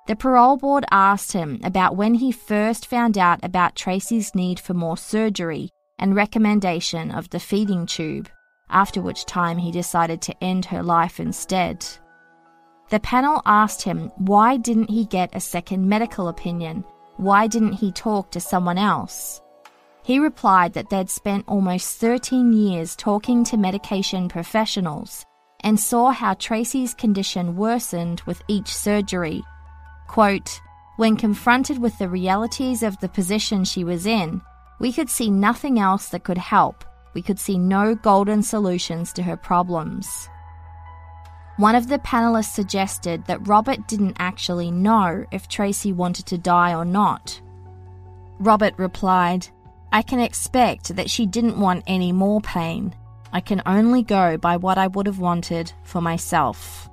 The parole board asked him about when he first found out about Tracy's need for more surgery and recommendation of the feeding tube, after which time he decided to end her life instead. The panel asked him why didn't he get a second medical opinion? Why didn't he talk to someone else? He replied that they'd spent almost thirteen years talking to medication professionals and saw how Tracy's condition worsened with each surgery. Quote, "When confronted with the realities of the position she was in, we could see nothing else that could help. We could see no golden solutions to her problems." One of the panelists suggested that Robert didn't actually know if Tracy wanted to die or not. Robert replied, "I can expect that she didn't want any more pain. I can only go by what I would have wanted for myself."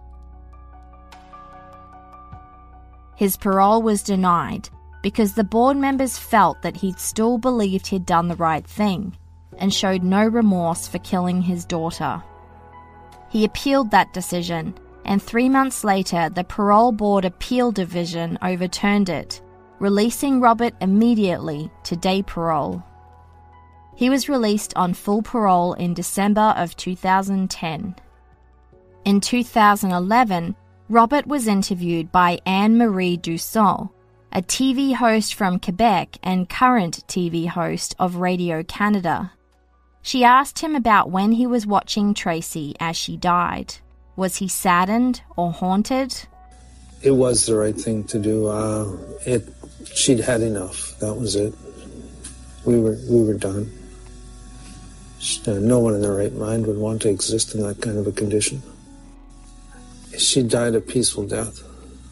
His parole was denied because the board members felt that he still believed he'd done the right thing and showed no remorse for killing his daughter. He appealed that decision, and three months later the Parole Board Appeal Division overturned it, releasing Robert immediately to day parole. He was released on full parole in December of two thousand ten. In two thousand eleven, Robert was interviewed by Anne-Marie Dussault, a T V host from Quebec and current T V host of Radio Canada. She asked him about when he was watching Tracy as she died. Was he saddened or haunted? It was the right thing to do. Uh, it, she'd had enough. That was it. We were we were done. No one in their right mind would want to exist in that kind of a condition. She died a peaceful death.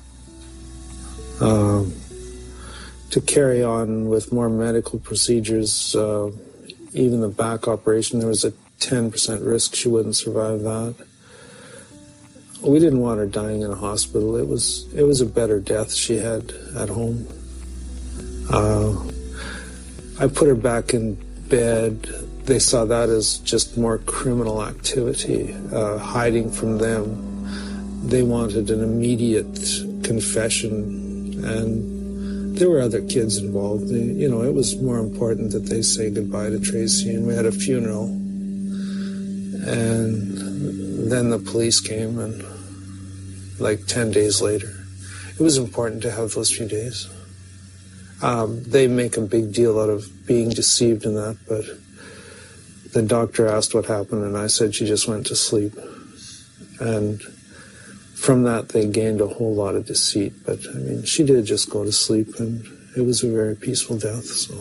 Um, to carry on with more medical procedures, uh, even the back operation, there was a ten percent risk she wouldn't survive that. We didn't want her dying in a hospital. It was it was a better death she had at home. Uh, I put her back in bed. They saw that as just more criminal activity, uh, hiding from them. They wanted an immediate confession, and there were other kids involved. They, you know, it was more important that they say goodbye to Tracy, and we had a funeral. And then the police came, and like ten days later, it was important to have those few days. Um, they make a big deal out of being deceived in that, but the doctor asked what happened, and I said she just went to sleep. And from that, they gained a whole lot of deceit. But, I mean, she did just go to sleep, and it was a very peaceful death, so.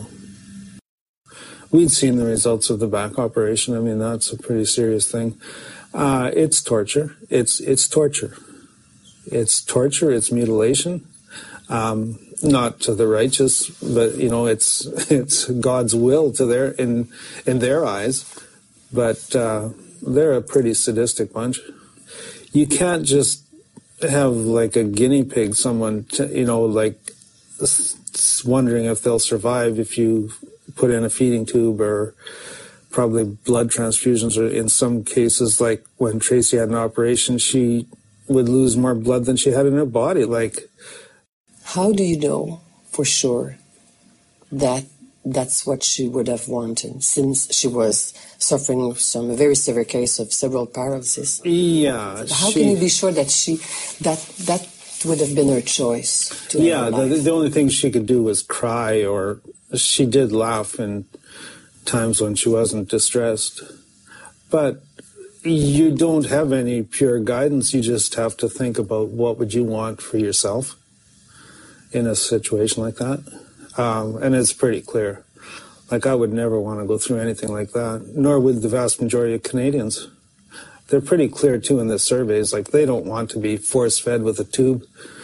We'd seen the results of the back operation. I mean, that's a pretty serious thing. Uh, it's torture. It's it's torture. It's torture. It's mutilation. Um, not to the righteous, but, you know, it's it's God's will to their in in their eyes. But uh, they're a pretty sadistic bunch. You can't just have like a guinea pig, someone, t- you know, like wondering if they'll survive if you put in a feeding tube or probably blood transfusions, or in some cases, like when Tracy had an operation, she would lose more blood than she had in her body. Like, how do you know for sure that that's what she would have wanted, since she was suffering from a very severe case of cerebral paralysis? Yeah. How she, can you be sure that she that that would have been her choice? To yeah, the, the only thing she could do was cry, or she did laugh in times when she wasn't distressed. But you don't have any pure guidance. You just have to think about what would you want for yourself in a situation like that. Um, and it's pretty clear. Like, I would never want to go through anything like that, nor would the vast majority of Canadians. They're pretty clear, too, in the surveys. Like, they don't want to be force-fed with a tube,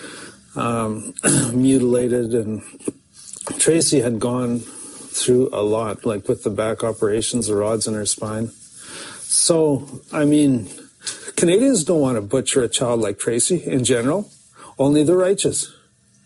um, mutilated. And Tracy had gone through a lot, like with the back operations, the rods in her spine. So, I mean, Canadians don't want to butcher a child like Tracy in general, only the righteous.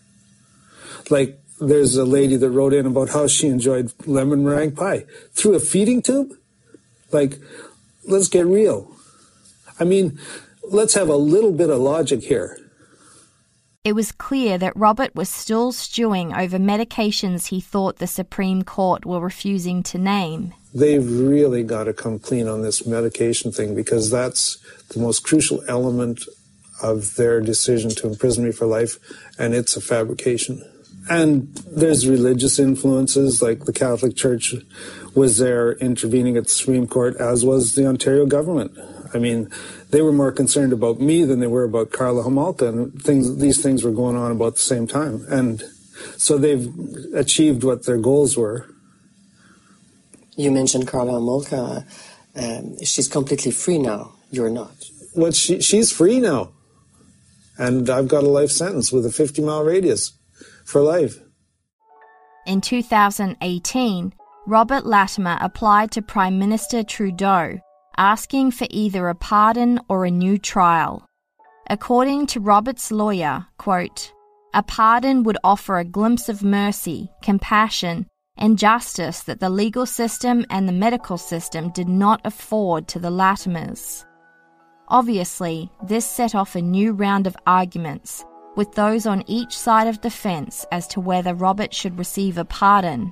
Like, there's a lady that wrote in about how she enjoyed lemon meringue pie through a feeding tube. Like, let's get real. I mean, let's have a little bit of logic here. it was clear that Robert was still stewing over medications he thought the Supreme Court were refusing to name. They've really got to come clean on this medication thing, because that's the most crucial element of their decision to imprison me for life, and it's a fabrication. And there's religious influences, like the Catholic Church was there intervening at the Supreme Court, as was the Ontario government. I mean, they were more concerned about me than they were about Karla Homolka, and things, these things were going on about the same time. And so they've achieved what their goals were. You mentioned Karla Homolka. Um, she's completely free now. You're not. Well, she, she's free now. And I've got a life sentence with a fifty-mile radius for life. In two thousand eighteen, Robert Latimer applied to Prime Minister Trudeau, asking for either a pardon or a new trial. According to Robert's lawyer, quote, "A pardon would offer a glimpse of mercy, compassion, and justice that the legal system and the medical system did not afford to the Latimers." Obviously, this set off a new round of arguments, with those on each side of the fence as to whether Robert should receive a pardon.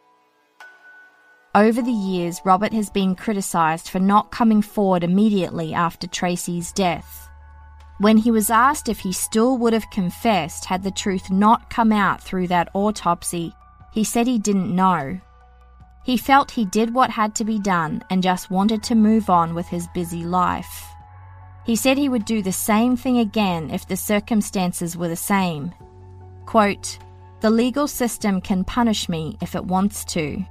Over the years, Robert has been criticised for not coming forward immediately after Tracy's death. When he was asked if he still would have confessed had the truth not come out through that autopsy, he said he didn't know. He felt he did what had to be done and just wanted to move on with his busy life. He said he would do the same thing again if the circumstances were the same. Quote, "The legal system can punish me if it wants to."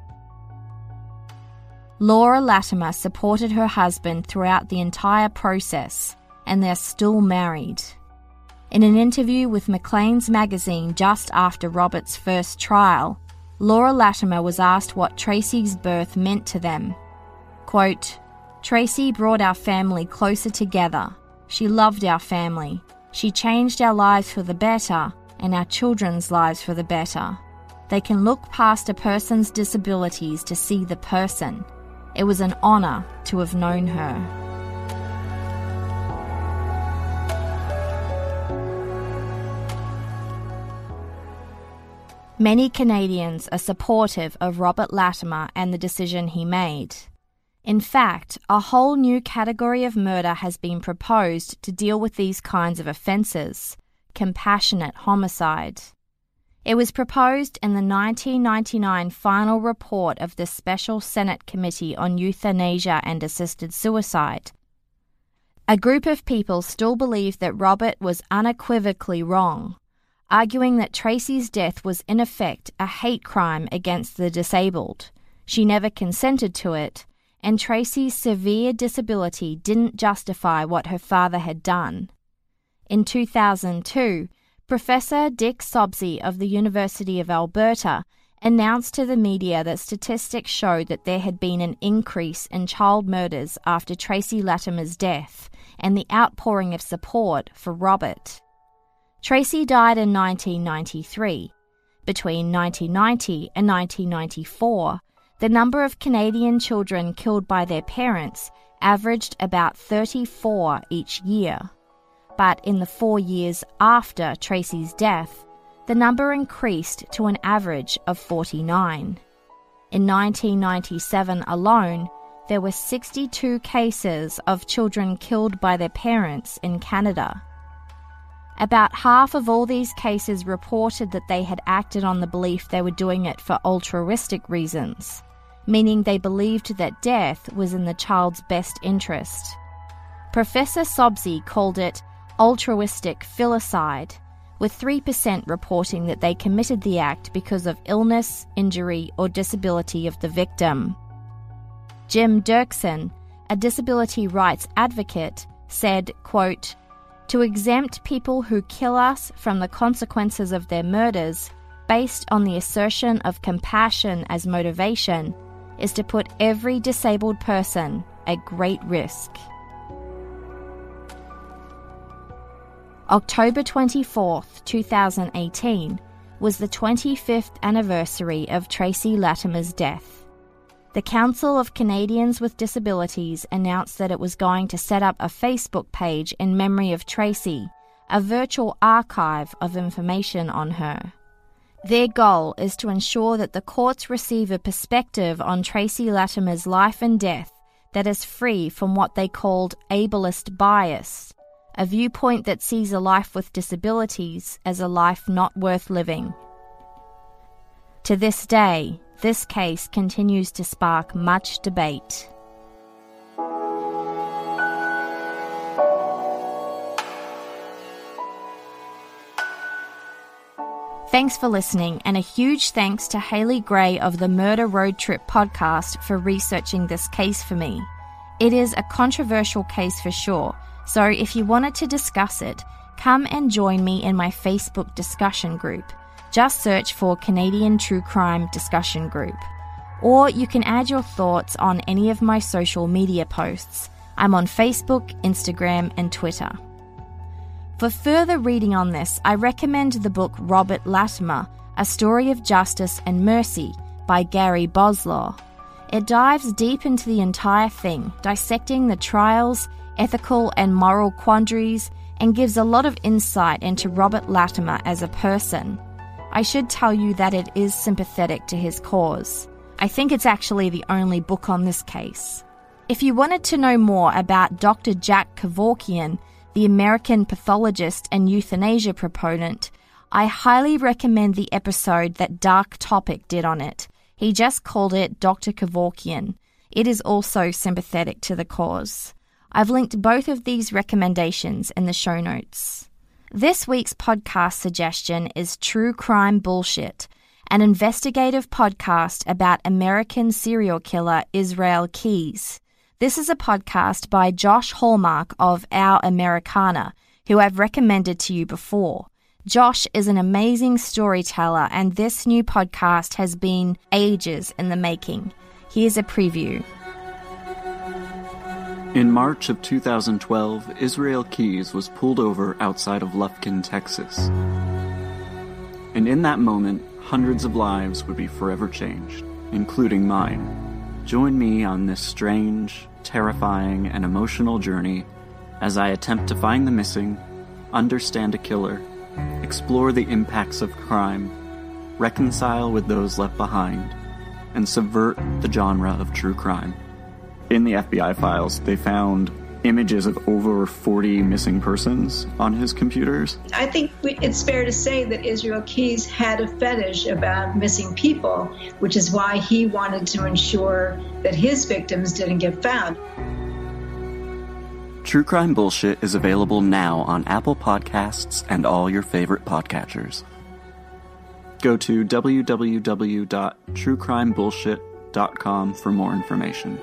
Laura Latimer supported her husband throughout the entire process, and they're still married. In an interview with Maclean's magazine just after Robert's first trial, Laura Latimer was asked what Tracy's birth meant to them. Quote, "Tracy brought our family closer together. She loved our family. She changed our lives for the better and our children's lives for the better. They can look past a person's disabilities to see the person. It was an honour to have known her." Many Canadians are supportive of Robert Latimer and the decision he made. In fact, a whole new category of murder has been proposed to deal with these kinds of offences: compassionate homicide. It was proposed in the nineteen ninety-nine final report of the Special Senate Committee on Euthanasia and Assisted Suicide. A group of people still believe that Robert was unequivocally wrong, arguing that Tracy's death was in effect a hate crime against the disabled. She never consented to it, and Tracy's severe disability didn't justify what her father had done. In two thousand two, Professor Dick Sobsey of the University of Alberta announced to the media that statistics showed that there had been an increase in child murders after Tracy Latimer's death and the outpouring of support for Robert. Tracy died in nineteen ninety-three. Between nineteen ninety and nineteen ninety-four, the number of Canadian children killed by their parents averaged about thirty-four each year. But in the four years after Tracy's death, the number increased to an average of forty-nine. In nineteen ninety-seven alone, there were sixty-two cases of children killed by their parents in Canada. About half of all these cases reported that they had acted on the belief they were doing it for altruistic reasons, meaning they believed that death was in the child's best interest. Professor Sobsey called it altruistic filicide, with three percent reporting that they committed the act because of illness, injury, or disability of the victim. Jim Dirksen, a disability rights advocate, said, quote, "To exempt people who kill us from the consequences of their murders based on the assertion of compassion as motivation is to put every disabled person at great risk." October twenty-fourth, twenty eighteen was the twenty-fifth anniversary of Tracy Latimer's death. The Council of Canadians with Disabilities announced that it was going to set up a Facebook page in memory of Tracy a virtual archive of information on her. Their goal is to ensure that the courts receive a perspective on Tracy Latimer's life and death that is free from what they called ableist bias, a viewpoint that sees a life with disabilities as a life not worth living. To this day, this case continues to spark much debate. Thanks for listening, and a huge thanks to Haley Gray of the Murder Road Trip podcast for researching this case for me. It is a controversial case for sure, so if you wanted to discuss it, come and join me in my Facebook discussion group. Just search for Canadian True Crime Discussion Group. Or you can add your thoughts on any of my social media posts. I'm on Facebook, Instagram, and Twitter. For further reading on this, I recommend the book Robert Latimer, A Story of Justice and Mercy by Gary Boslaw. It dives deep into the entire thing, dissecting the trials, ethical and moral quandaries, and gives a lot of insight into Robert Latimer as a person. I should tell you that it is sympathetic to his cause. I think it's actually the only book on this case. If you wanted to know more about Doctor Jack Kevorkian, the American pathologist and euthanasia proponent, I highly recommend the episode that Dark Topic did on it. He just called it Doctor Kevorkian. It is also sympathetic to the cause. I've linked both of these recommendations in the show notes. This week's podcast suggestion is True Crime Bullshit, an investigative podcast about American serial killer Israel Keyes. This is a podcast by Josh Hallmark of Our Americana, who I've recommended to you before. Josh is an amazing storyteller, and this new podcast has been ages in the making. Here's a preview. In March of two thousand twelve, Israel Keyes was pulled over outside of Lufkin, Texas. And in that moment, hundreds of lives would be forever changed, including mine. Join me on this strange, terrifying, and emotional journey as I attempt to find the missing, understand a killer, explore the impacts of crime, reconcile with those left behind, and subvert the genre of true crime. In the F B I files, they found images of over forty missing persons on his computers. I think it's fair to say that Israel Keyes had a fetish about missing people, which is why he wanted to ensure that his victims didn't get found. True Crime Bullshit is available now on Apple Podcasts and all your favorite podcatchers. Go to w w w dot true crime bullshit dot com for more information.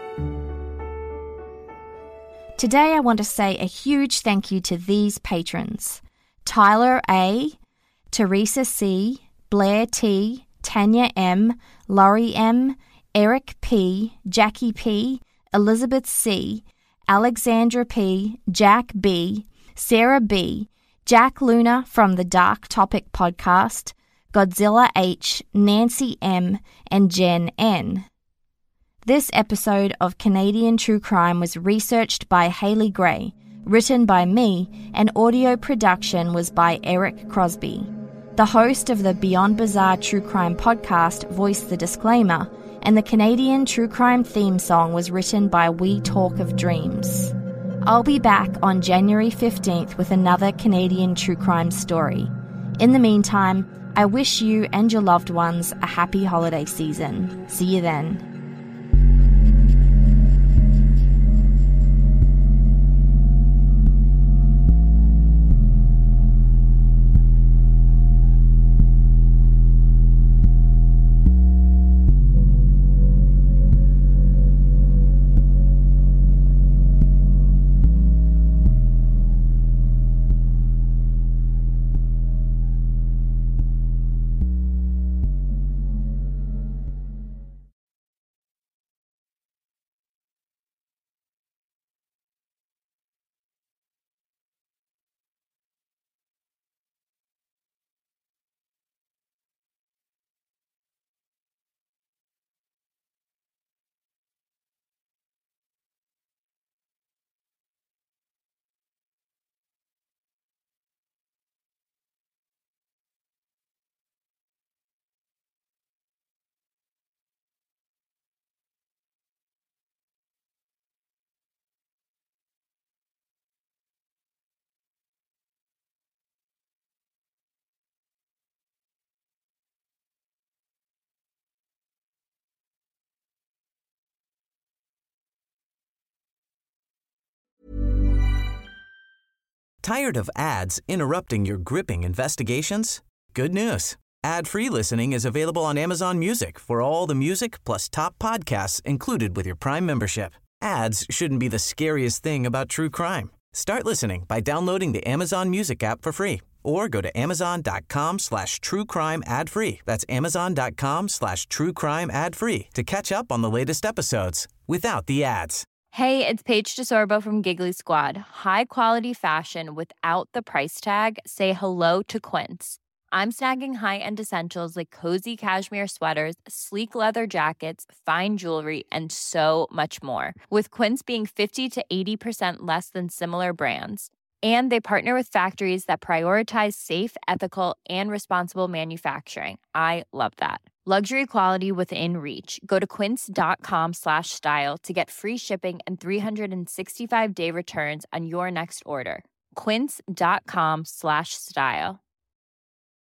Today I want to say a huge thank you to these patrons: Tyler A., Teresa C., Blair T., Tanya M., Laurie M., Eric P., Jackie P., Elizabeth C., Alexandra P., Jack B., Sarah B., Jack Luna from the Dark Topic podcast, Godzilla H., Nancy M., and Jen N. This episode of Canadian True Crime was researched by Haley Gray, written by me, and audio production was by Eric Crosby. The host of the Beyond Bizarre True Crime podcast voiced the disclaimer, and the Canadian True Crime theme song was written by We Talk of Dreams. I'll be back on January fifteenth with another Canadian True Crime story. In the meantime, I wish you and your loved ones a happy holiday season. See you then. Tired of ads interrupting your gripping investigations? Good news. Ad-free listening is available on Amazon Music for all the music plus top podcasts included with your Prime membership. Ads shouldn't be the scariest thing about true crime. Start listening by downloading the Amazon Music app for free or go to amazon.com slash true crime ad free. That's amazon.com slash true crime ad free to catch up on the latest episodes without the ads. Hey, it's Paige DeSorbo from Giggly Squad. High quality fashion without the price tag. Say hello to Quince. I'm snagging high-end essentials like cozy cashmere sweaters, sleek leather jackets, fine jewelry, and so much more. With Quince being fifty to eighty percent less than similar brands. And they partner with factories that prioritize safe, ethical, and responsible manufacturing. I love that. Luxury quality within reach. Go to quince.com slash style to get free shipping and three sixty-five day returns on your next order. Quince.com slash style.